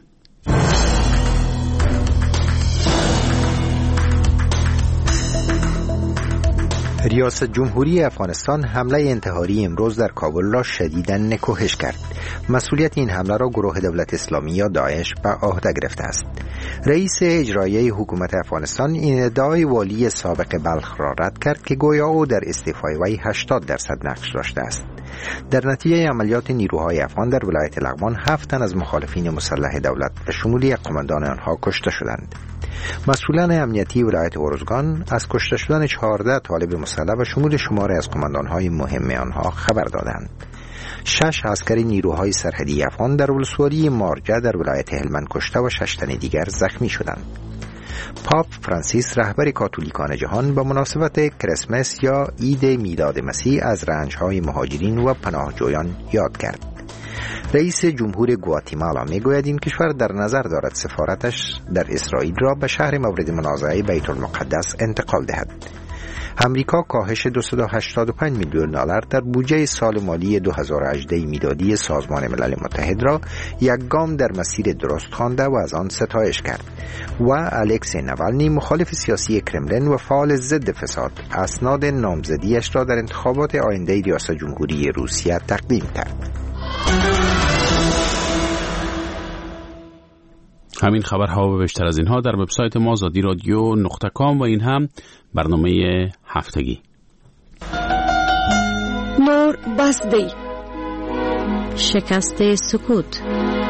Speaker 2: ریاست جمهوری افغانستان حمله انتحاری امروز در کابل را شدیداً نکوهش کرد. مسئولیت این حمله را گروه دولت اسلامی یا داعش به عهده گرفته است. رئیس اجرایی حکومت افغانستان این ادعای والی سابق بلخ را رد کرد که گویا او در استعفای وی هشتاد درصد نقش داشته است. در نتیجه عملیات نیروهای افغان در ولایت لغمان هفت تن از مخالفین مسلح دولت به شمول یک قماندان آنها کشته شدند. مسئولان امنیتی ولایت ارزگان از کشته شدن چهارده طالب مسلح و شمول شماری از قماندانهای مهم آنها خبر دادند. شش عسکر نیروهای سرحدی افغان در ولسوالی مارجه در ولایت هلمند کشته و شش تن دیگر زخمی شدند. پاپ فرانسیس رهبر کاتولیکان جهان به مناسبت کریسمس یا عید میلاد مسیح از رنج‌های مهاجرین و پناهجویان یاد کرد. رئیس جمهور گواتیمالا میگوید این کشور در نظر دارد سفارتش در اسرائیل را به شهر مورد منازعه بیت المقدس انتقال دهد. امریکا کاهش دویست و هشتاد و پنج میلیون دلار در بودجه سال مالی دو هزار و هجده میلادی سازمان ملل متحد را یک گام در مسیر درست خوانده و از آن ستایش کرد. و الکسی نوالنی مخالف سیاسی کرملین و فعال ضد فساد اسناد نامزدیش را در انتخابات آینده ریاست جمهوری روسیه تقدیم کرد.
Speaker 1: همین خبرها و بیشتر از اینها در وبسایت ما آزادی رادیو نقطه کام و این هم برنامه هفتگی.
Speaker 10: نور بسدی
Speaker 7: شکست سکوت.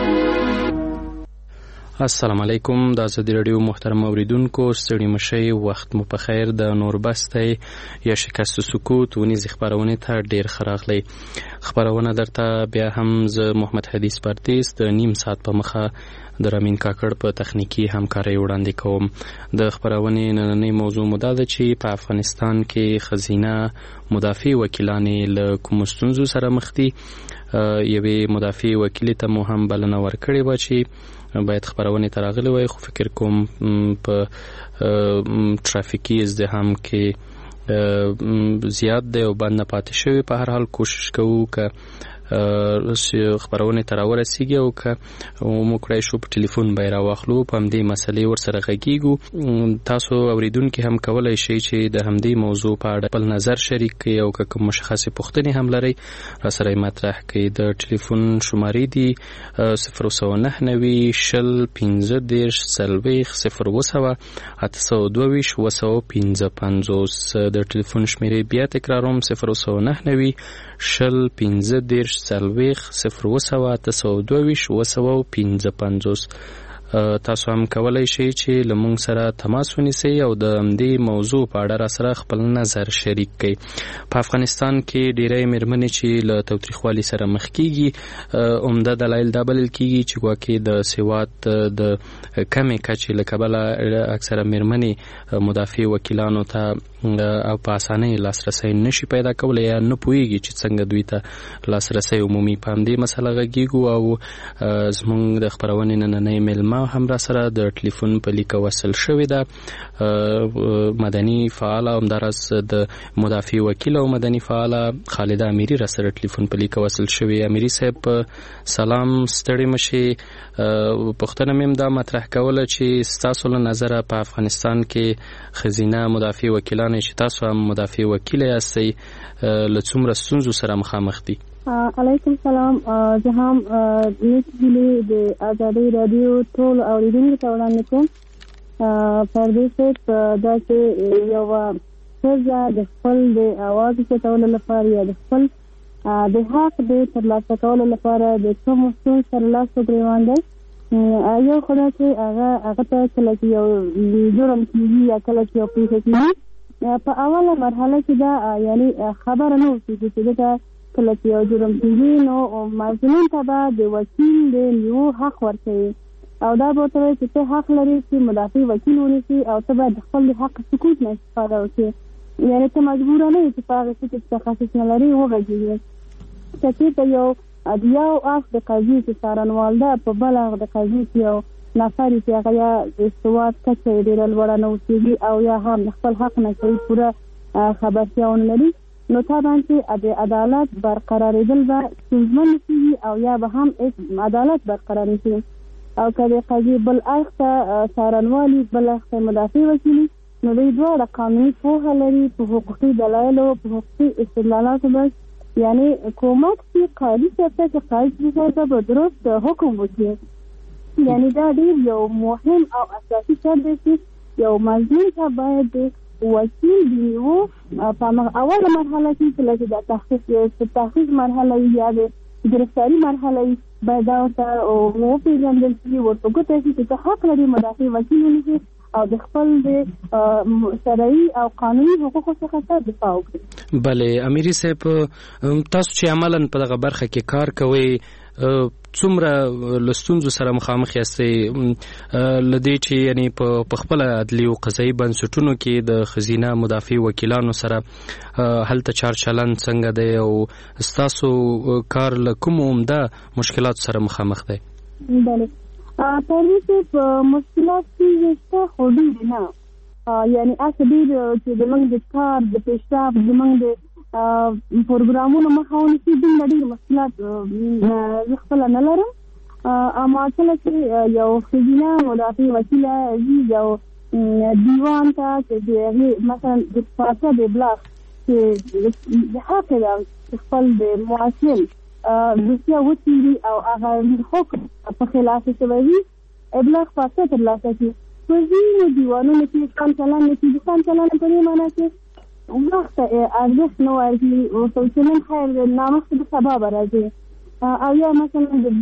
Speaker 20: السلام علیکم. د آزادی رادیو محترم اوریدونکو، ستړي مشئ، وخت مو په خیر. د نوربستی یا شکست سکوت ونیز خبرونه ته ډیر ښه راغلی. خبرونه درته بیا هم زه محمد حدیث پردیس د نیم ساعت په مخه د رامین کاکړ په تخنیکی همکاري وړاندې کوم. د خبرونې نننۍ موضوع مو ده چې په افغانستان کې خزینه مدافع وکیلانې له کوم ستونزو سره مخ دي. یوې مدافع وکیل ته مو هم بلنه ورکړې وه چې باید خبرونه تراغلی وای، خو فکر کوم په ترافیکی ازدحام کې زیات دی او باندې پاتې شوی. په هر حال کوشش کوو که خبرونه تر ورسیږي او که موږ کړای شو په ټلیفون به راواخلو، په همدې مسلې ورسره غږیږو. تاسو اوریدونکو هم کولای شئ چې د همدې موضوع په اړه خپل نظر شریک کړئ او که کوم مشخصې پوښتنې هم لرئ راسره مطرح کړئ. د ټلیفون شمارې دي صفر سوه نهه نوي شل پنځه دېرش څلوېښت صفر اوه سوه اته سوه دوه ویشت اوه سوه پنځه پنځوس. د ټلیفون شمیرې بیا تکراروم: صفر سوه نهه نوي شل پنځه دېرش څلوېښت صفر اوه سوه اته سوه دوه ویشت اوه سوه پنځه پنځوس. تاسو هم کولای شئ چې له موږ سره تماس ونیسئ او د همدې موضوع په اړه راسره خپل نظر شریک کړئ. په افغانستان کې ډېری مېرمنې چې له تاوتریخوالي سره مخ کېږي، عمده دلایل دا بلل کېږي چې ګواکې د سواد د کمې کچې له کبله اکثره مېرمنې مدافع وکیلانو ته او په اسانۍ لاسرسی نشي پیدا کولی یا نه پوهېږي چې څنګه دوی ته لاسرسی عمومي. په همدې مسله غږیږو او زموږ د خپرونې نننۍ میلمه هم را سره د ټلیفون په لیکه وصل شوې ده. مدني فعاله همداراز د مدافع وکیل او مدني فعاله خالده امیری را سره ټلیفون په لیکه وصل شوې. امیری صاحب سلام، ستړي مشئ. پوښتنه مې هم دا مطرح کوله چې ستاسو له نظره په افغانستان کې ښځینه مدافع وکیلان چې تاسو هم مدافع وکیل یاستئ له څومره ستونزو سره مخامخ دي؟
Speaker 21: علیکم سلام. زه هم دې د آزادۍ رادیو ټول اوریدونکو ته وړاندې کوم. پردیس صاحب دا چې یوه ښځه د خپل د اواز اوچتولو لپاره یا د خپل د حق د ترلاسه کولو لپاره د کوم څه سره لاس وګریوان دی. یو خدای چې هغه هغه ته کله چې یو جرم کېږي یا کله چې یو پیښه کېږي په اوله مرحله کې دا یعنی خبره نه اوسېږي چې دته کله چې یو جرم کېږي نو مظلوم ته به د وکیل د نیو حق ورکوي او دا به ورته وایي چې ته حق لرې چې مدافع وکیل ونیسي او ته باید د خپل د حق سکوت نه استفاده وکړې. یعنې ته مجبوره نه یې چې په هغه څه کې تخصص نه لرې وغږېږې. که چېرته یو د یو اړخ د قضیې چې څارنوال ده په بل اړخ د قضیې چې یو نفر چې هغه یا د سواد کچه یې ډېره لوړه نه اوسېږي او یا هم د خپل حق نه کوي پوره خبرتیا ونه لري نو طبعا چې د عدالت برقرارېدل به ستونزمن کېږي او یا به هم عدالت برقرار شي. او که د قضیې بل اړخ ته څارنوالي بل اړخ ته مدافع وکیلي نو دوی دواړه قانوني پوهه لري په حقوقي دلایلو په حقوقي استدلالاتو بس یعنی کومک چې قاضي صاحب ته چې قاضي صاحب به درست حکم وکړي. یعنی دا ډېر یو مهم او اساسي شرط دی چې یو مظلوم ته باید وکیل د نیو په اوله مرحله کې کله چې د تحقیق تحقیق مرحله وي یا د ګرفتاري مرحله وي باید دا ورته وپېژندل شي ورته ګوته شي چې ته حق لري مدافع وکیل ونیسي او د خپل د شرعي او قانوني حقوقو څخه دفاع وکړي.
Speaker 20: بله امیري صاحب تاسو چې عملاً په دغه برخه کې کار کوئ څومره له ستونزو سره مخامخ یاستئ له دې چې یعنی په خپله عدلي او قضایي بنسټونو کې د ښځینه مدافع وکیلانو سره هلته چار چلند څنګه دی او ستاسو کار له کومو عمده مشکلاتو سره مخامخ دی؟
Speaker 21: بله پرویز صاحب مشکلات کې شته خو ډېر نه یعنی هسې ډېر چې زموږ د کار د پیشرفت زموږ د پروګرامونو مخه ونیسي دومره ډېر مشکلات زه خپله نه لرم. اما کله چې یو ښځینه مدافع وکیله ځي یو دیوان ته چې د هغې مثلا د پاچا د ابلاغ چې د حق ده چې خپل د معاشر دوسیه وڅېړي او هغه حکم په خلاف شوی وي ابلاغ پاچا ترلاسه کړي. په ځینو دیوانونو کې سم چلند نه کېږي. سم چلند په دې معنی چې وخت ارزښت نه ورکړي ورته چې نن خیر دی نامخکې د سبا به راځي او یا مثلا د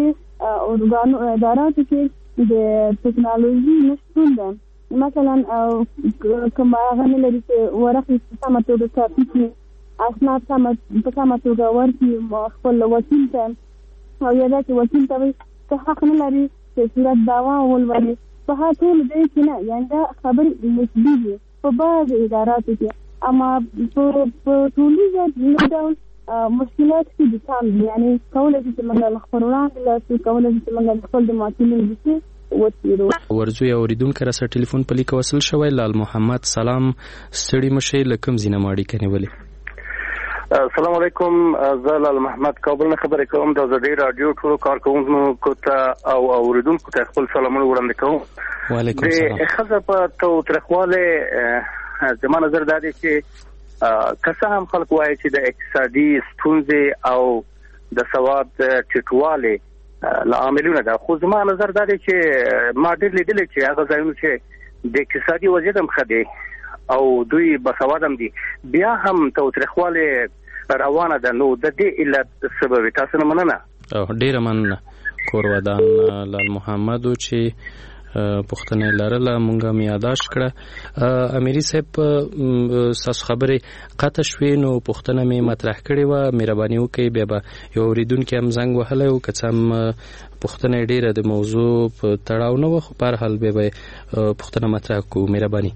Speaker 21: بعضې اداراتو کې د ټکنالوژي نشتون ده. مثلا کوم هغه نه لري چې ورقې په سمه توګه کاپي کړي اسناد په سمه توګه ورکړي خپل وکیل ته او یا دا چې وکیل ته وایي ته حق نه لري چې صورت دعوا ولولي. په هغه ټول دی چې نه یعنې دا خبرې نسبي دي په بعضې اداراتو کې. اما په ټولیزه نه ډول مشکلات کې د تام دي یعنې کولی شي چې موږ له خپل وړاندې لاس کولی شي چې موږ خپل د معتلین دوسیې وڅېړو.
Speaker 20: ورځو یو اورېدونکی راسره ټلیفون په لیکه وصل شوی لال محمد سلام ستړي مه شئ له کوم ځای نه مو اړیکه نیولې؟
Speaker 4: السلام علیکم زه لال محمد کابل نه خبرې کوم د ازادۍ راډیو ټولو کارکوونکو ته او اورېدونکو ته خپل سلامونه وړاندې کوم.
Speaker 20: وعلیکم السلام.
Speaker 4: د ښځه په تاوتریخوالي زما نظر دا دی چې که څه هم خلک وایي چې د اقتصادي ستونزې او د سواد ټیټوالی له عاملونه ده خو زما نظر دا دی چې ما ډېر لیدلی چې هغه ځایونه چې د اقتصادي وضعیت هم ښه دی او دوی باسواد هم دي بیا هم تاوتریخوالی روانه ده نو د دې علت څه به وي؟ تاسو نه مننه.
Speaker 20: ډېره مننه کور ودان لال محمد چې پوښتنه لرله مونږه مې یاداشت کړه. امیري صاحب ستاسو خبرې قطع شوې نو پوښتنه مې مطرح کړې وه مهرباني وکړئ بیا به یو اورېدونکي هم زنګ وهلی و که څه هم پوښتنه یې ډېره د موضوع په تړاو نه وه خو په هر حال بیا به پوښتنه مطرح کړو. مهرباني.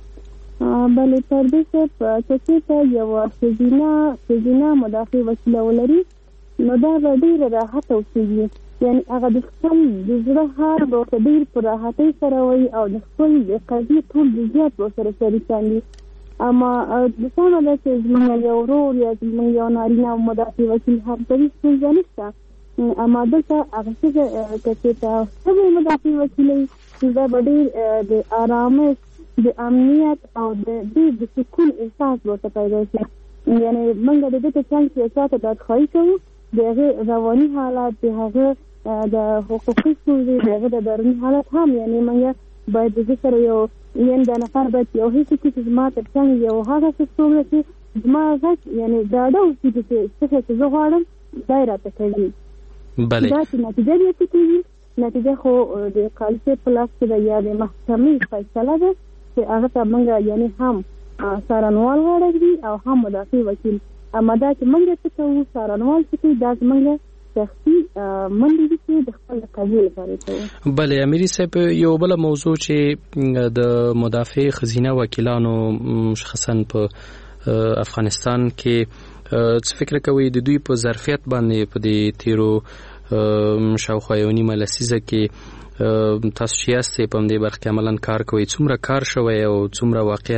Speaker 21: بله پردې صاحب که چېرته یوه ښځینه ښځینه مدافع وسیله ولري نو دا به ډېره راحته اوسېږي یعنی هغه د خپل د زړه حال به ورته ډېر په راحتۍ سره وایي او د خپل د قضیې ټول جزیات به ورسره شریکان دي. اما د سمه ده چې زموږ یو ورور یا زموږ یو نارینه مدافع وکیل همکاري ستونزه نشته. اما دلته هغه ښځه که چېرته ښځه مدافع وکیله وي چې دا به ډېر د ارامش د امنیت او د ډېر د سکون احساس به ورته پیدا شي. یعنې موږ د دې په څنګ کې چاته ډاډخواهي کوو د هغې رواني حالت د هغه د حقوقي ستونزې د هغه د دروني حالت هم یعنې موږ باید د سره یو یعنی دا نفر باید یو هیڅ چې زما تر څنګ یو هغه څه څومره چې زما غږ یعنی دا ډول چې څه چې زه غواړم دا راته کوي.
Speaker 20: بله
Speaker 21: دا چې نتیجه یې څه کېږي، نتیجه خو د قاضي په لاس کې ده یا د محکمې فیصله ده چې هغه ته موږ یعنی هم څارنوال غاړه دي او هم مدافع وکیل. اما دا چې موږ څه کوو څارنوال څه کوي دا زموږ شخصي منډې دي چې د خپل قضیې لپاره کوي.
Speaker 20: بله امیري صاحب، یو بله موضوع چې د مدافع ښځینه وکیلانو شخصا په افغانستان کې څه فکر کوي د دوی په ظرفیت باندې په دې تیرو شاوخوا یو نیمه لسیزه کې تاسو چې یاستئ په همدې برخه کې عملاً کار کوئ، څومره کار شوی او څومره واقعاً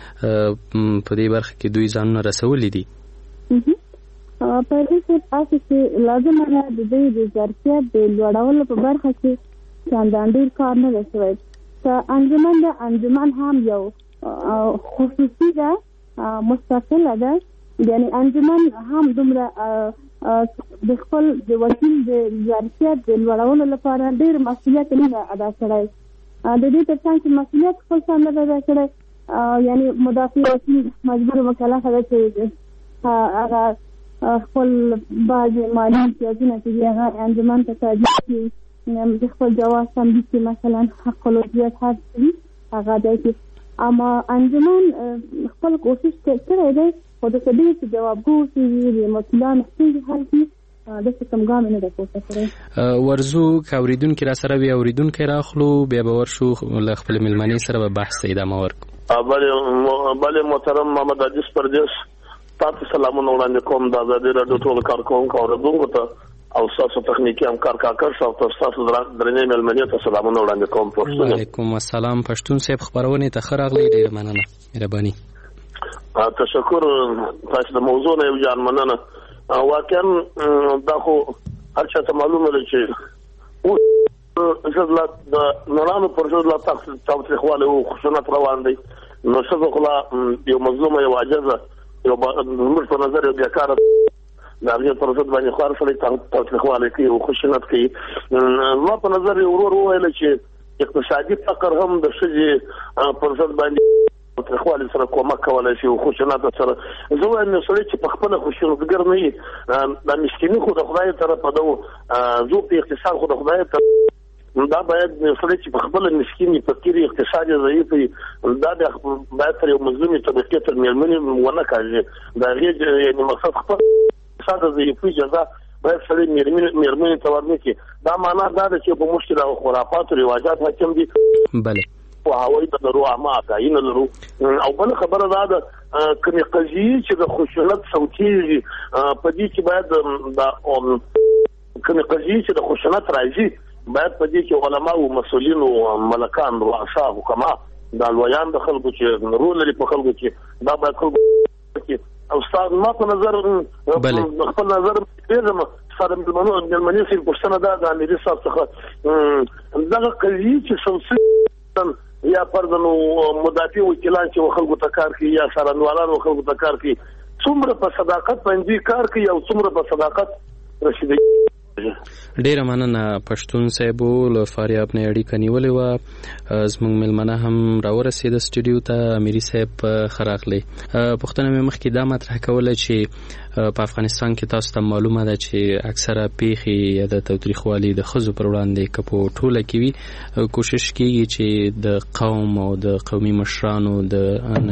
Speaker 20: په دې برخه کې دوی ځانونه رسولي دي؟
Speaker 21: په دې کې تاسو چې لازمه ده د دوی د ظرفیت د لوړولو په برخه کې چندان ډېر کار نه دی شوی. که انجمن ده، انجمن هم یو خصوصي ده، مستقله ده، یعنی انجمن هم دومره د خپل د وکیل د ظرفیت د لوړولو لپاره ډېر مسؤلیت نه ده ادا کړی. د دې تر څنګ چې مسؤلیت خپل سم نه ده ادا کړی، یعنی مدافع وکیل مجبور مکلفه ده چې هغه خپل بعضې مالي امتیازونه چې دي هغه انجمن ته ترجیح کړي، د خپل جواز تمدید کې مثلا حق العضویت هر څه وي هغه دی کې. اما انجمن خپل کوشش کړی دی خو د څه چې جوابګو چې د مسؤلانو ستونزې حل کړي داسې کوم ګام نه ده پورته کړی.
Speaker 20: ورځو که اورېدونکي را سره وي اورېدونکی راخلو بیا به ورشو له خپلې مېلمنې سره به بحث ته ادامه ورکړو.
Speaker 5: بلې محترم محمد عزیز پردیس، تاسو سلامونه وړاندې کوم د ازادي راډیو ټولو کارکوونکو او اورېدونکو ته او ستاسو تخنیکي همکار کاکړ صاحب ته ستاسو درنې مېلمنې ته سلامونه وړاندې کوم. پښتون
Speaker 20: وعلیکم السلام. پښتون صاحب خپرونې ته ښه راغلی، ډېره مننه، مهرباني.
Speaker 5: تشکر. تاسو د موضوع نه یو جان مننه. واقعا دا خو هر چا ته معلومه ده چې ښځه د نرانو پر ښځه تاوتریخوالی او خشونت روان دی، نو ښځه خو لا یو مظلومه یو عاجزه یو زموږ په نظر یو بیکاره د هغې پر ضد باندې خوار سړی تاوتریخوالی کوي او خشونت کوي. زما په نظر یو ورور وویله چې اقتصادي فقر هم د ښځې پر ضد باندې تاوتریخوالي سره کومک کولی شي او خشونت سره. زه وایم یو سړی چې په خپله خشونتګر نه وي، دا مسکیني خو د خدای طرفه ده او ذوق اقتصاد خو د خدای طرف، دا باید سړی چې په خپله مسکین فقیر اقتصاد یې ضعیف وي دا باید تر یو مظلومې طبقې تر مېرمنې ونه کاږي. د هغې یعنې مقصد خپل اقتصاد ضعیف وي، جزا باید سړی مېرمنې ته ورنه کړي. دا معنا دا ده چې په موږ کې د خرافاتو رواجات حاکم دي.
Speaker 20: بله
Speaker 5: او هوایي ته لرو، عامه عقایي نه لرو. او بله خبره دا ده کومې قضیې چې د خشونت سوچېږي په دې کې باید د کومې قضیې چې د خشونت راځي باید په دې کې علما او مسؤلین او ملکان رؤسا حکما دا لویان د خلکو چې رول لري په خلکو کې دا باید خلکو کې. او استاد ما په نظر خپل نظر پیژم سره مېلمنې سره پوښتنه ده د امیر صاحب څخه دغه قضیې چې سوسي یا پردنو مدافع وکیلان چې خلکو ته کار کوي یا څارنوالان خلکو ته کار کوي څومره په صداقت باندې کار کوي او څومره په صداقت رسیدي.
Speaker 20: ډیره مننه پښتون صاحبو له فاریاب نه اړیکه نیولې وه. زموږ مېلمانه هم راورسېده سټوډیو ته. امیري صاحب ښه راغلی. پوښتنه مې مخکې دا مطرح کوله چې په افغانستان کې تاسو ته معلومه ده چې اکثره پیښې یا د تاوتریخوالي د ښځو پر وړاندې که په ټوله کې وي کوشش کېږي چې د قوم او د قومي مشرانو د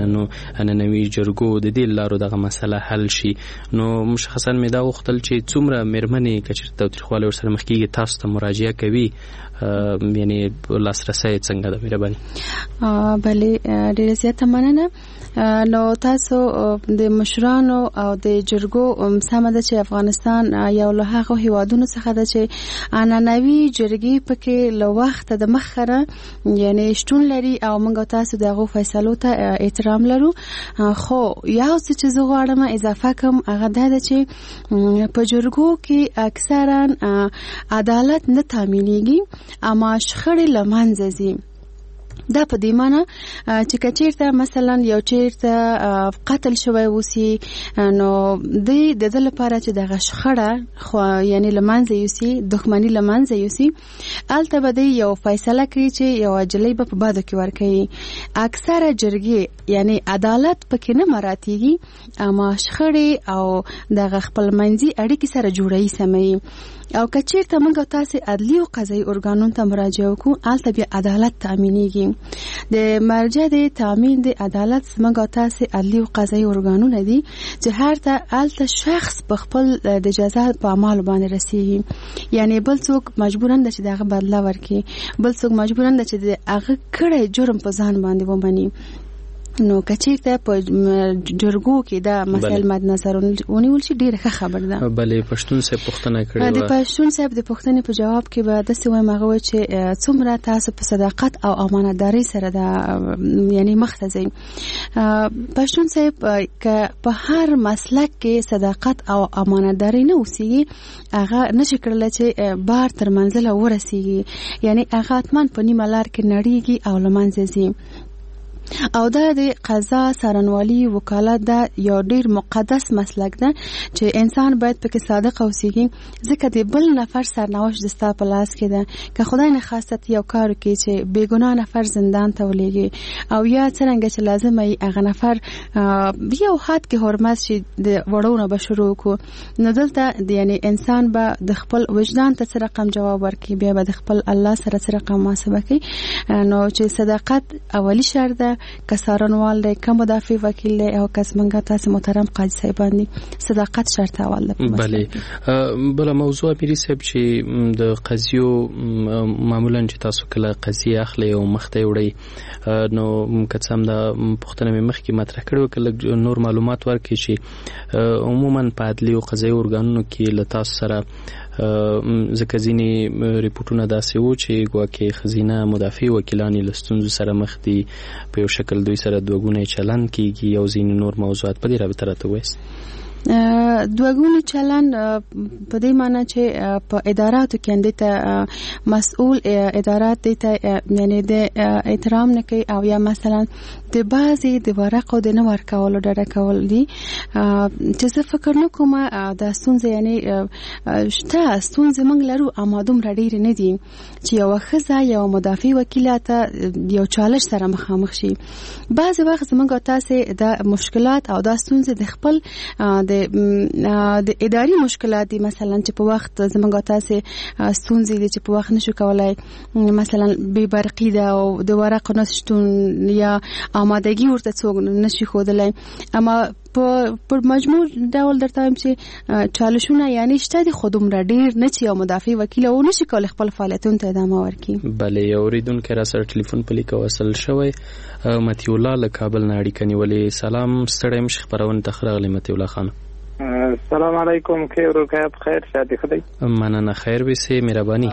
Speaker 20: عنعنوي جرګو د دې لارو دغه مسله حل شي. نو مشخصا مې دا غوښتل چې څومره مېرمنې که چېرته تاوتریخوالی ورسره مخ کېږي تاسو ته مراجعه کوي، یعنې لاسرسی څنګه ده؟ مهرباني.
Speaker 21: بلې ډېره زیاته مننه. نو تاسو د مشرانو او د جرګو سمه ده چې افغانستان یو له هغو هیوادونو څخه ده چې عنعنوي جرګې پکې له وخته د مخه یعنې شتون لري او موږ تاسو د هغو فیصلو ته احترام لرو. خو یو څه چې زه غواړم اضافه کوم هغه دا ده چې په جرګو کې اکثرا عدالت نه تامینېږي اما شخړې له منځه ځي.
Speaker 8: دا په دې معنی چې کچیرته مثلا یو چیرته قتل شوی وسی نو د د لپاره چې د غشخړه خو یعنی لمنځه یوسي دښمنی لمنځه یوسي الته به یو فیصله کوي چې یو اجلی په بادو کې ورکړي اکثره جرګې یعنی عدالت پکې نه مراتيږي اما شخړې او د خپل منځي اړیکې سره جوړي سمي او کچیرته موږ تاسو عدلی او قضایي ارګانونو ته مراجعه وکړو الته بیا عدالت تامینېږي د مرجع د تامین د عدالت موږ تاسو عدلی او قضایي ارګانونه دي چې هر ته الته شخص په خپل د جزا په اعمال باندې رسیږي یعنی بل څوک مجبورن د چې دغه بدلا ورکړي بل څوک مجبورن د چې هغه کړه جرم په ځان باندې ومني نو کچیرته په جرګو کې دا مسائل مد نظر ونیول شي ډیره ښه خبر ده.
Speaker 20: بلې پښتون صاحب پوښتنه کړې و.
Speaker 8: د پښتون صاحب د پوښتنې په جواب کې به د سوي مغوي چې څومره تاسو په صداقت او امانتداري سره دا یعنی مختزي پښتون صاحب ک په هر مسلک کې صداقت او امانتداري نه اوسېږي هغه نشي کړل چې بار تر منزله ورسیږي یعنی هغه اتمن په نیمه لار کې نړیږي او لمنځه ځي او دا د قضا سرنوالي وکالت دا یو ډیر مقدس مسلک ده چې انسان باید پکې صادق اوسېږي ځکه د بل نفر سرنوشت د ستا په لاس کې ده که خدای نه خاصت یو کار کوي چې بیګناه نفر زندان ته ولېږي او یا څنګه چې لازم ای هغه نفر یو حد کې حرمت شي د وړونه به شروع کو نو دلته یعنی انسان به د خپل وجدان ته څه رقم جواب ورکړي بیا به د خپل الله سره څه رقم محاسبه کوي نو چې صداقت اولی شرط ده کسارنوال دی که مدافع وکیل دی او کس منګه تاسو محترم قاضي صاحبان دي صداقت شرط اول ده.
Speaker 20: بله بل موضوع پیری صاحب چې د قضیو معمولا چې تاسو کله قضیه اخلي او مخته وړي نو کڅم دا پښتنه مې مخ کې مطرح کړو کله نور معلومات ورکړي چې عموما په عدلي او قضایي ارګانونو کې له تاسو سره ځکه ځینې ریپورتونه داسې وو چې ګواکې خزینه مدافع وکیلان له ستونزو سره مخ دي په یو شکل دوی سره دوه ګونی چلند کیږي او ځینې نور موضوعات په دې رابطه راته وایست.
Speaker 8: دوګونی چلند په دې معنی چې په اداراتو کې اندته مسؤل ادارات دي ته یعنی د احترام نه کوي او یا مثلا د بازي د ورقو د نه ورکول ډډه کول دي چې زه فکر نه کوم د ستونزې یعنی شته ستونزې موږ لرو اما دومره ډېرې نه دي چې یو ښځه یو مدافع وکیلاته یو چالش سره مخامخ شي بعضې وخت زموږ تاسې د مشکلات او د ستونزې د خپل د اداري مشکلات دي مثلا چې په وخت زموږ تاسو ستونزې دي چې په وخت نشو کولای مثلا بې برقي ده او د ورقو نشتون یا آمادګي ورته څوک نشي ښودلی اما په مجموع ډول درته وایم چې چالشونه یعنی شته دي خو دومره ډېر نه چې یو مدافع وکیل او نشي کولی خپل فعالیتونو ته ادامه ورکړي.
Speaker 20: بلې یو اورېدونکی را سره ټلیفون په لیکه وصل شوی مطیع الله له کابل نه اړیکه نیولې. سلام ستړی مش خپرونې ته ښه راغلی مطیع الله خانم.
Speaker 22: السلام علیکم خیر ورکه بخیر شادي خدای
Speaker 20: مننه خیر وسی مهرباني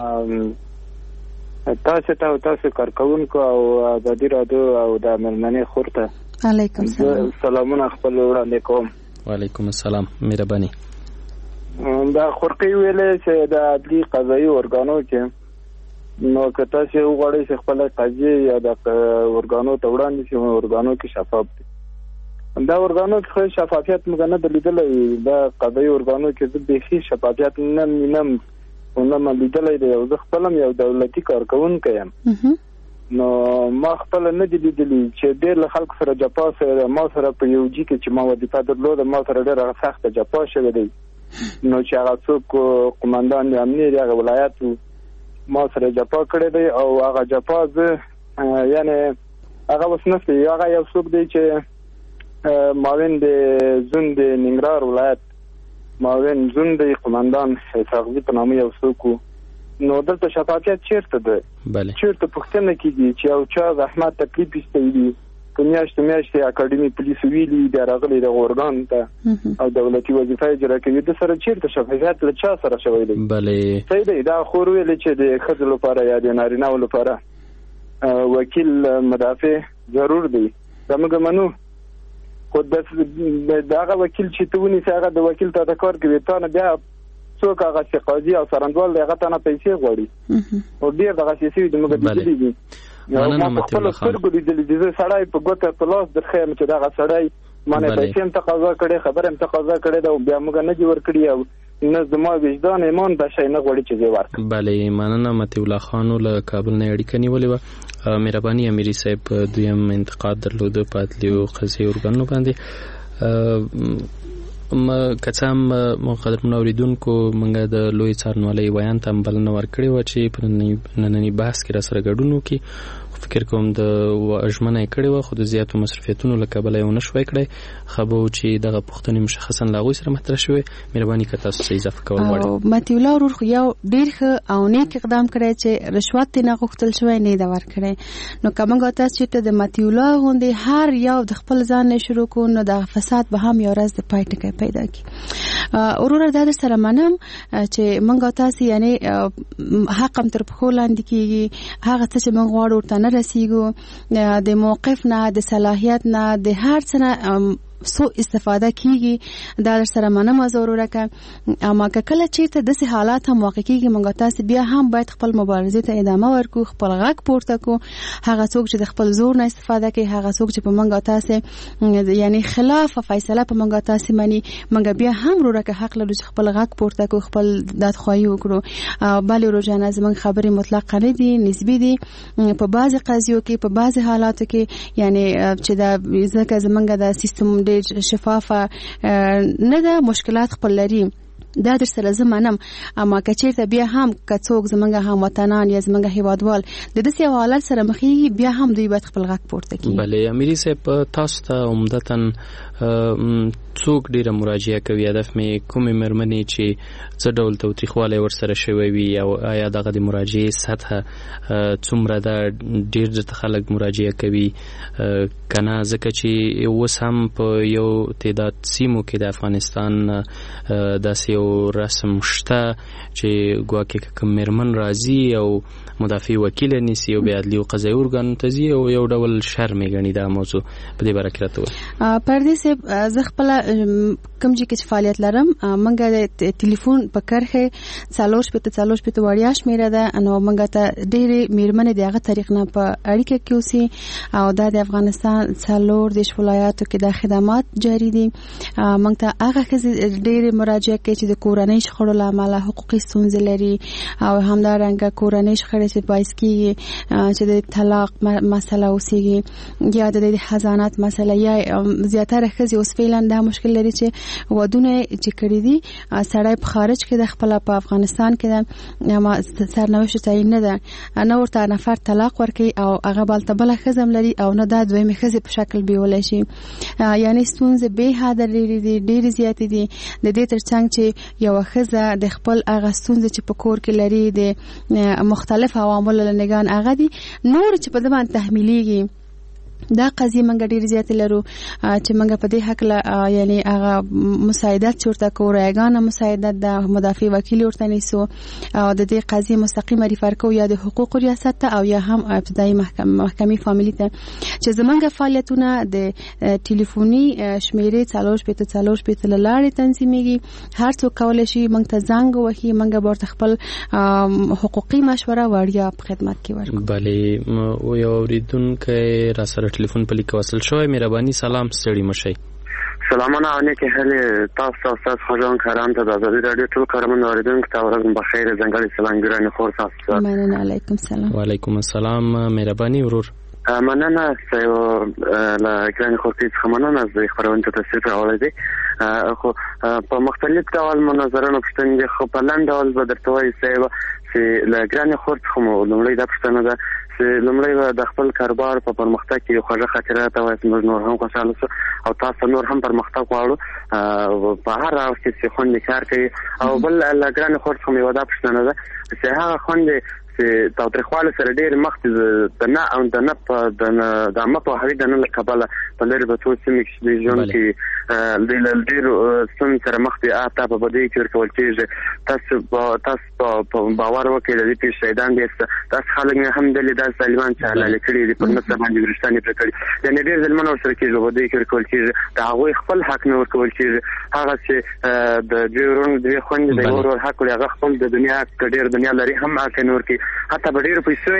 Speaker 22: تاسو ته تاسو کارکونکو او د دې رادیو او د ملمنې خورته
Speaker 8: علیکم السلام
Speaker 22: سلامونه خپل وړاندې کوم.
Speaker 20: وعلیکم السلام مهرباني.
Speaker 22: دا خورقي ویلې چې د عدلي قضایي ارګانو کې نو که تاسو وغواړئ چې خپل قضیه یا د ارګانو ته وړاندې شي ارګانو کې شفاف دي دا ارګانو کې شفافیت موږ نه دلیدلې دا قضایي ارګانو کې د بيخي شفافیت نه نیم ونه لیدلې دی او زه خپل یو دولتي کارکونکو یم نو ما خپل نه دلیدلې چې ډېر له خلکو سره جپا سره ما سره په یو جی کې چې ما وظیفه درلوده ما سره ډېره سخته جپا شوې دی نو چې هغه څوک قومندان د امنیت هغه ولایت ما سره جپا کړی دی او هغه جپا زه یعنی هغه اوس نشته هغه یو څوک دی چې معاون د زون د ننګرهار ولایت معاون زون د قومندان تغذیه په نامه یو څوک نو دلته شفافیت چیرته ده چیرته پوښتنه کیږي چې او چا زحمت تکلیف ایستلی په میاشتو میاشتې اکاډمي پولیس ویلي د راغلي د اورګان ته او دولتي وظیفه اجرا کوي د سره چیرته شفافیت له چا سره شوی دی.
Speaker 20: بلې
Speaker 22: صحیح دی دا خور ویل چې د ښځو لپاره یا د نارینه‌و لپاره وکیل مدافع ضرور دی دا موږ منو خو دغه وکیل چې ته ونیسې هغه د وکیل ته د کار کوي تا نه بیا څوک هغه چې قاضي او سرندوال دی هغه ته نه پیسې غواړي او ډېر دغه سیاسي د موږ دي
Speaker 20: مننه متي الله خان
Speaker 22: سترګو لیدلې د سړی په ګوته په لاس درخیم چې دغه سړی مانه پیسې هم تقاضا کړي خبره هم تقاضا کړي دا بیا موږ نه جوړ کړی او نه زما وجدان ایمان د شي نه غوړي چې زه ورک.
Speaker 20: بله مننه متي الله خان له کابل نه اړیکه نیولې و. مهرباني امیری صاحب دویم انتقاد درلوده په عدلیو قضیې ورګانو باندې. م کڅام مقدرمن اوریدونکو منګه د لوی څارنوالۍ ویان ته بلنه ورکړې و چې په نننی بحث کې را سره ګډون وکړي. فکر کوم د اجمنه کړي و خو د زیاتو مصرفیتونو له کبله یو نشوي کړي خبرو چې دغه پښتني مشخصا لاغوي سره مطرح شوی. مهرباني کړئ تاسو څه اضافه کول غواړئ؟
Speaker 8: متي الله ورور خو یو ډیر ښه او نیک اقدام کړی چې رشوت نه غوښتل شوی نه دا ورکړي. نو کومه تاسو چې ته د متي الله غوندي هر یو د خپل ځان نه شروع کو نو د فساد به هم یو ورځ د پای ټکی پیدا کی. ورور دا سره منم چې منګه تاسو یعنی حق هم تر په لاندې کیږي هغه څه چې موږ غواړو ورته نه رسیږو د موقف نه د صلاحیت نه د هر څه نه سو استفاده کیږي دا در سره منم ضروره که اما که کله چیرته داسې حالات هم واقع کیږي موږ تاسو بیا هم باید خپل مبارزې ته ادامه ورکو خپل غږ پورته کو. هغه څوک چې د خپل زور نه استفاده کوي هغه څوک چې په موږ تاسو یعنی خلاف فیصله په موږ تاسو مني موږ بیا هم وروره که حق لرو چې خپل غږ پورته کو خپل دادخواهی وکړو. بلې روزانه زموږ خبرې مطلق نه دي نسبی دي په بعض قضیو کې په بعض حالاتو کې یعنی چې دا ځکه زموږ د سیستم شفافه نه ده مشکلات خپل لري دا در سره زمانم اما کچیرته بیا هم کڅوک زمونږ هم وطنان یا زمونږ هیوادوال د دې حوالات سره مخې بیا هم دوی باید خپل غږ پورته کړي.
Speaker 20: بله امیری صاحب تاسو ته عمدتاً څوک ډیره مراجعه کوي هدف می کومې مرمنې چې څه ډول توتریخواله ورسره شوی وي او آیا دغه د مراجعه سطح څومره ده ډیر د خلک مراجعه کوي کنه ځکه چې اوس هم په یو تعداد سیمو کې د افغانستان داسې یو رسم شته چې ګواکې کوم مرمن راځي او مدافع وکیل نیسي او بیا عدلي او قضایي ارګانو ته ځي او یو ډول شرم یې ګڼي دا موضوع په دې باره کې راته وایي.
Speaker 8: پردې صاحب زه خپله کوم ځای کې فعالیت لرم موږ د ټلیفون په کرښې څلور شپېته څلور شپېته وړیا شمېره ده نو موږ ته ډېرې مېرمنې د هغه طریق نه په اړیکه کې اوسي او دا د افغانستان څلور دېرش ولایاتو کې دا خدمات جاري دي. موږ ته هغه ښځې ډېرې مراجعه کوي چې د کورنۍ شخړو له امله حقوقي ستونزې لري او همدارنګه کورنۍ شخړې چې باعث کیږي چې د طلاق مسله اوسېږي یا د خزانات مسله یا زیاتره ښځې اوس فعلا دا مشکل لري چې ودونه چې کړي دي سړی په خارج کې د خپل په افغانستان کې د اما سرنوشت تعیین نه ده نه ورته نفر طلاق ورکړي او هغه بلته بل ښځم لري او نه دا دویمه ښځې په شکل بیولای شي. یعنی ستونزې به حد لري دي ډېر زیات دي د دې ترڅنګ چې یو ښځه د خپل هغه ستونزې چې په کور کې لري د مختلف عوامل له نگان هغه دي نور چې په دمان تحمیلیږي دا قضیه منګه ډیر زیات لرو چې منګه په دې حق لا یعنی هغه مساعدت چورته کورایګانه مساعدت د مدافع وکیل ورته نیسو او د دې قضیه مستقیمه ریفر کو یا د حقوق ریاست ته او یا هم ابتدایي محکمه محکمې فامیلی ته چې زمونږ فعالیتونه د ټلیفوني شمیرې څلور شپېته څلور شپېته لاړې تنظیمېږي. هر څوک کولی شي موږ ته زنګ ووهي موږ به ورته خپل حقوقي مشوره وړیا په خدمت کې ورکړو.
Speaker 20: بلې او یو اوریدونکی را سره ټلیفون په لیک وصل شوی. مهرباني سلام ستړي مشئ.
Speaker 6: سلامونه او نیکې هلې تاسو تاسو خوږان کاران ته د ازادي راډیو ټول کارمن اوریدونکو ته ورځ بخیر ځنګلي سلام ګرانې خور تاسو.
Speaker 8: مننه. علیکم السلام.
Speaker 20: وعلیکم السلام. مهرباني ورور.
Speaker 6: مننه سیو لا ګرانې خور څخه مننه زه خبرونه ته تاسو راوړل دي خو په مختلف ډول مناظرونو پښتنې خو په لاندې ډول به درته وایي سیو چې لا ګرانې خور څخه مو لومړی دا پښتنه ده لومړی د خپل کاروبار په پرمختګ کې یو خوږه خاطره ته وایي موږ نور هم خوشاله شو او تاسو نور هم پرمختګ غواړو په هر راوړ کې چې خوندې کار کوي او بل لا ګرانې خور څخه مې ودا پښتنه ده چې هغه خوندې چې تاوتریخواله سره ډېر مخکې د نه او د نه په د عامه پوهاوي د نه له کبله په لرې پرتو سیمې کې د ژوند کې د ډېرو ستونزو سره مخ دي اته په بدۍ کې ورکول کېږي. تاسو تاسو په باور وکړئ د دې پېښې شهیدان دي تاسو خلک هم دلې داسې ظالمان چې حلالې کړي دي پر نسل باندې وریښتان یې پرې کړي یعنې ډېر ظلمونه ورسره کېږي په بدۍ کې ورکول کېږي د هغوی خپل حق نه ورکول کېږي. هغه چې د دوی ورونو دوی خویندې د یو ورور حق لري هغه خپل د دنیا که ډېر دنیا لري هم حق یې نه ورکوي حتی به ډېرو پیسو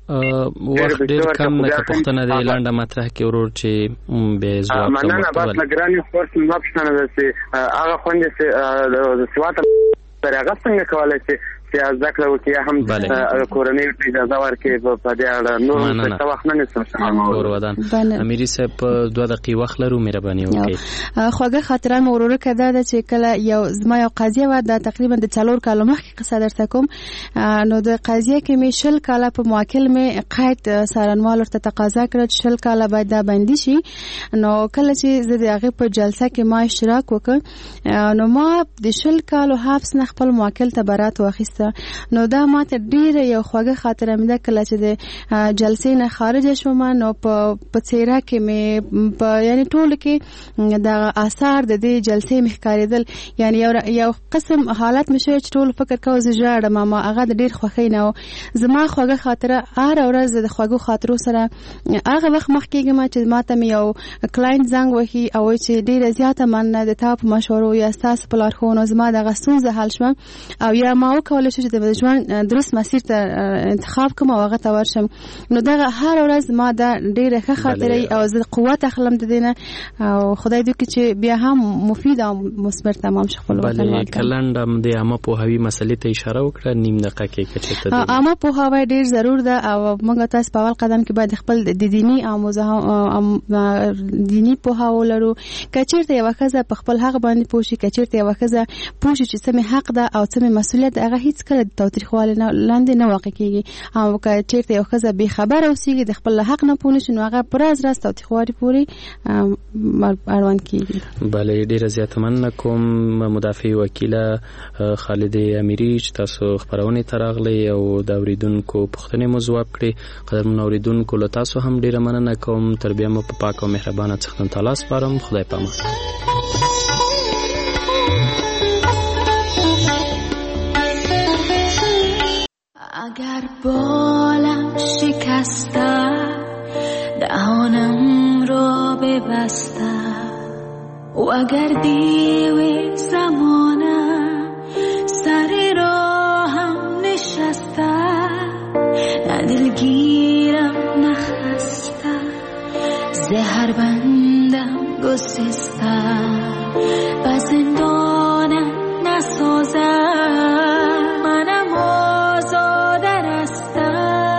Speaker 20: وخت ډیر کم نه پښتنه د لاندې مطرح کې ورور چې به ځواب کوم
Speaker 6: مننه بس لګرانی خورس ما پښتنه ده چې هغه خوندې چې د سوات پر هغه څنګه کولای شي چې ذکر وکړي هم کورنۍ اجازه ورکړي په دې اړه نور څه وخت نه نشم
Speaker 20: اور ودان امیری صاحب دوه دقیقې وخت لرو مهرباني وکړئ
Speaker 8: خوږه خاطره مې ورور کده ده چې کله یو زما یو قضیه و د تقریبا د څلور کال مخکې قصه درته کوم نو د قضیه کې مې شل کال په موکل مې قید سارنوال ورته تقاضا کړ چې شل کال باید دا بندي شي نو کله چې زه د هغه په جلسه کې ما اشتراک وکړ نو ما د شل کال حبس نه خپل موکل ته برات واخیسته نو دا ماته ډیره یو خوږه خاطره مې ده کله چې د جلسې نه خارج شوم نو په په څیره کې مې په یعنی ټول کې د آثار د دې جلسې مخکاریدل یعنی یو یو قسم حالت مشه چې ټول فکر کوي زه ژړم ما هغه د ډیر خوښی نه زما خوږه خاطره هر ورځ د خوږو خاطرو سره هغه وخت مخ کېږم چې ماته مې یو کلاینټ زنګ وهي او چې ډیره زیاته مننه د تاسو مشورو یا تاسو په لارښوونو زما د غسوزه حل شوم او یا ما وکول چې د ژوند درست مسیر ته انتخاب کوم او هغه ته ورشم نو دا هر ورځ ما دا ډیره ښه خاطره او زه قوت اخلم د دینه او خدای دې کې چې بیا هم مفید او مثمر تمام شي خپل وطن
Speaker 20: بلې کلندم د عامه پوهاوی مسلې ته اشاره وکړه نیم دقیقه کې کچته ده
Speaker 8: عامه پوهاوی ډیر ضرور ده او موږ تاسو په اول قدم کې باید خپل د دینی او دینی پوهاوی لرو کچیرته یو ښځه په خپل حق باندې پوښي کچیرته یو ښځه پوښي چې څه حق ده او څه مسؤلیت هغه هیڅ کله د تاریخوالي لاندې نه واقع کیږي او کچیرته یو ښځه به خبر اوسېږي د خپل حق نه پونه شنو هغه پر از راست تاریخوالي پوری اړوند کیږي
Speaker 20: بلې ډیره زیاته مننه کوم مدافع وکیل خالد امیری چې تاسو خبرونه تراغلي او د اوریدونکو پوښتنې مو ځواب کړې قدرمن اوریدونکو له تاسو هم ډیره مننه کوم تربیه مو په پاک او مهربانه څخه تعالی سپارم خدای پامان
Speaker 13: اگر بالم شکسته دهانم را ببسته و اگر دیو زمانه سر راهم نشسته نه دلگیرم نخسته زهر بندم گسسته و زندانم نسازه منم آزاده رسته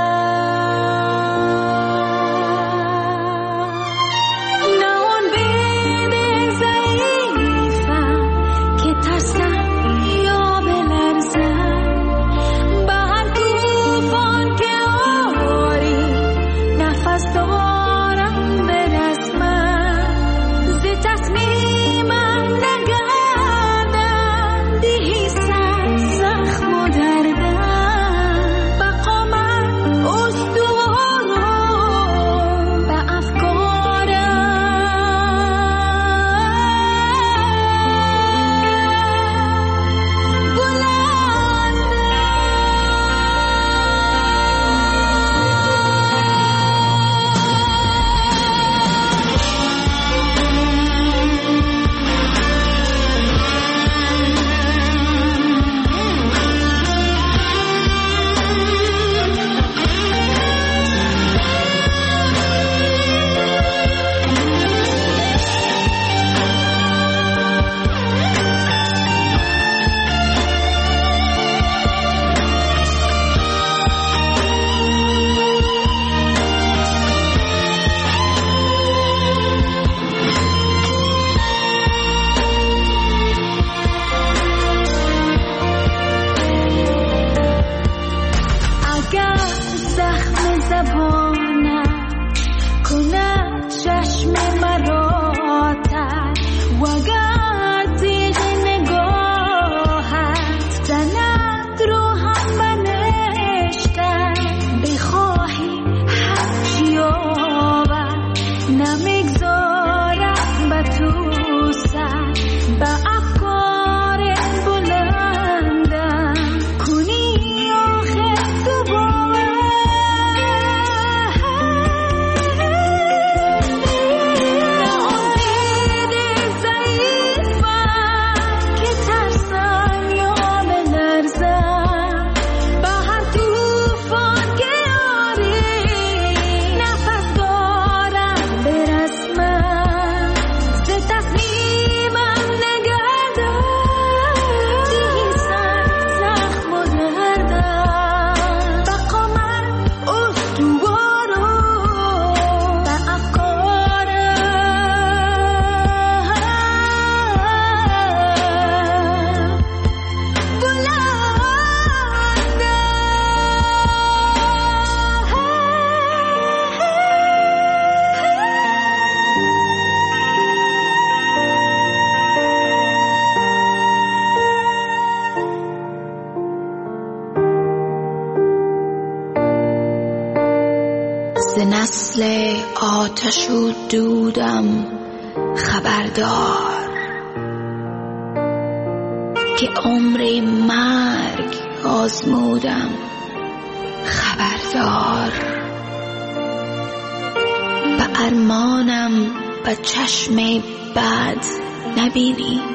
Speaker 13: نه اون بیده ضعیفم که ترسم یا بلرزم به هر توفان که آری نفس دارم برسمم ز
Speaker 12: نسل آتش و دودم خبردار که عمر مرگ آزمودم خبردار به ارمانم به چشم بد نبینی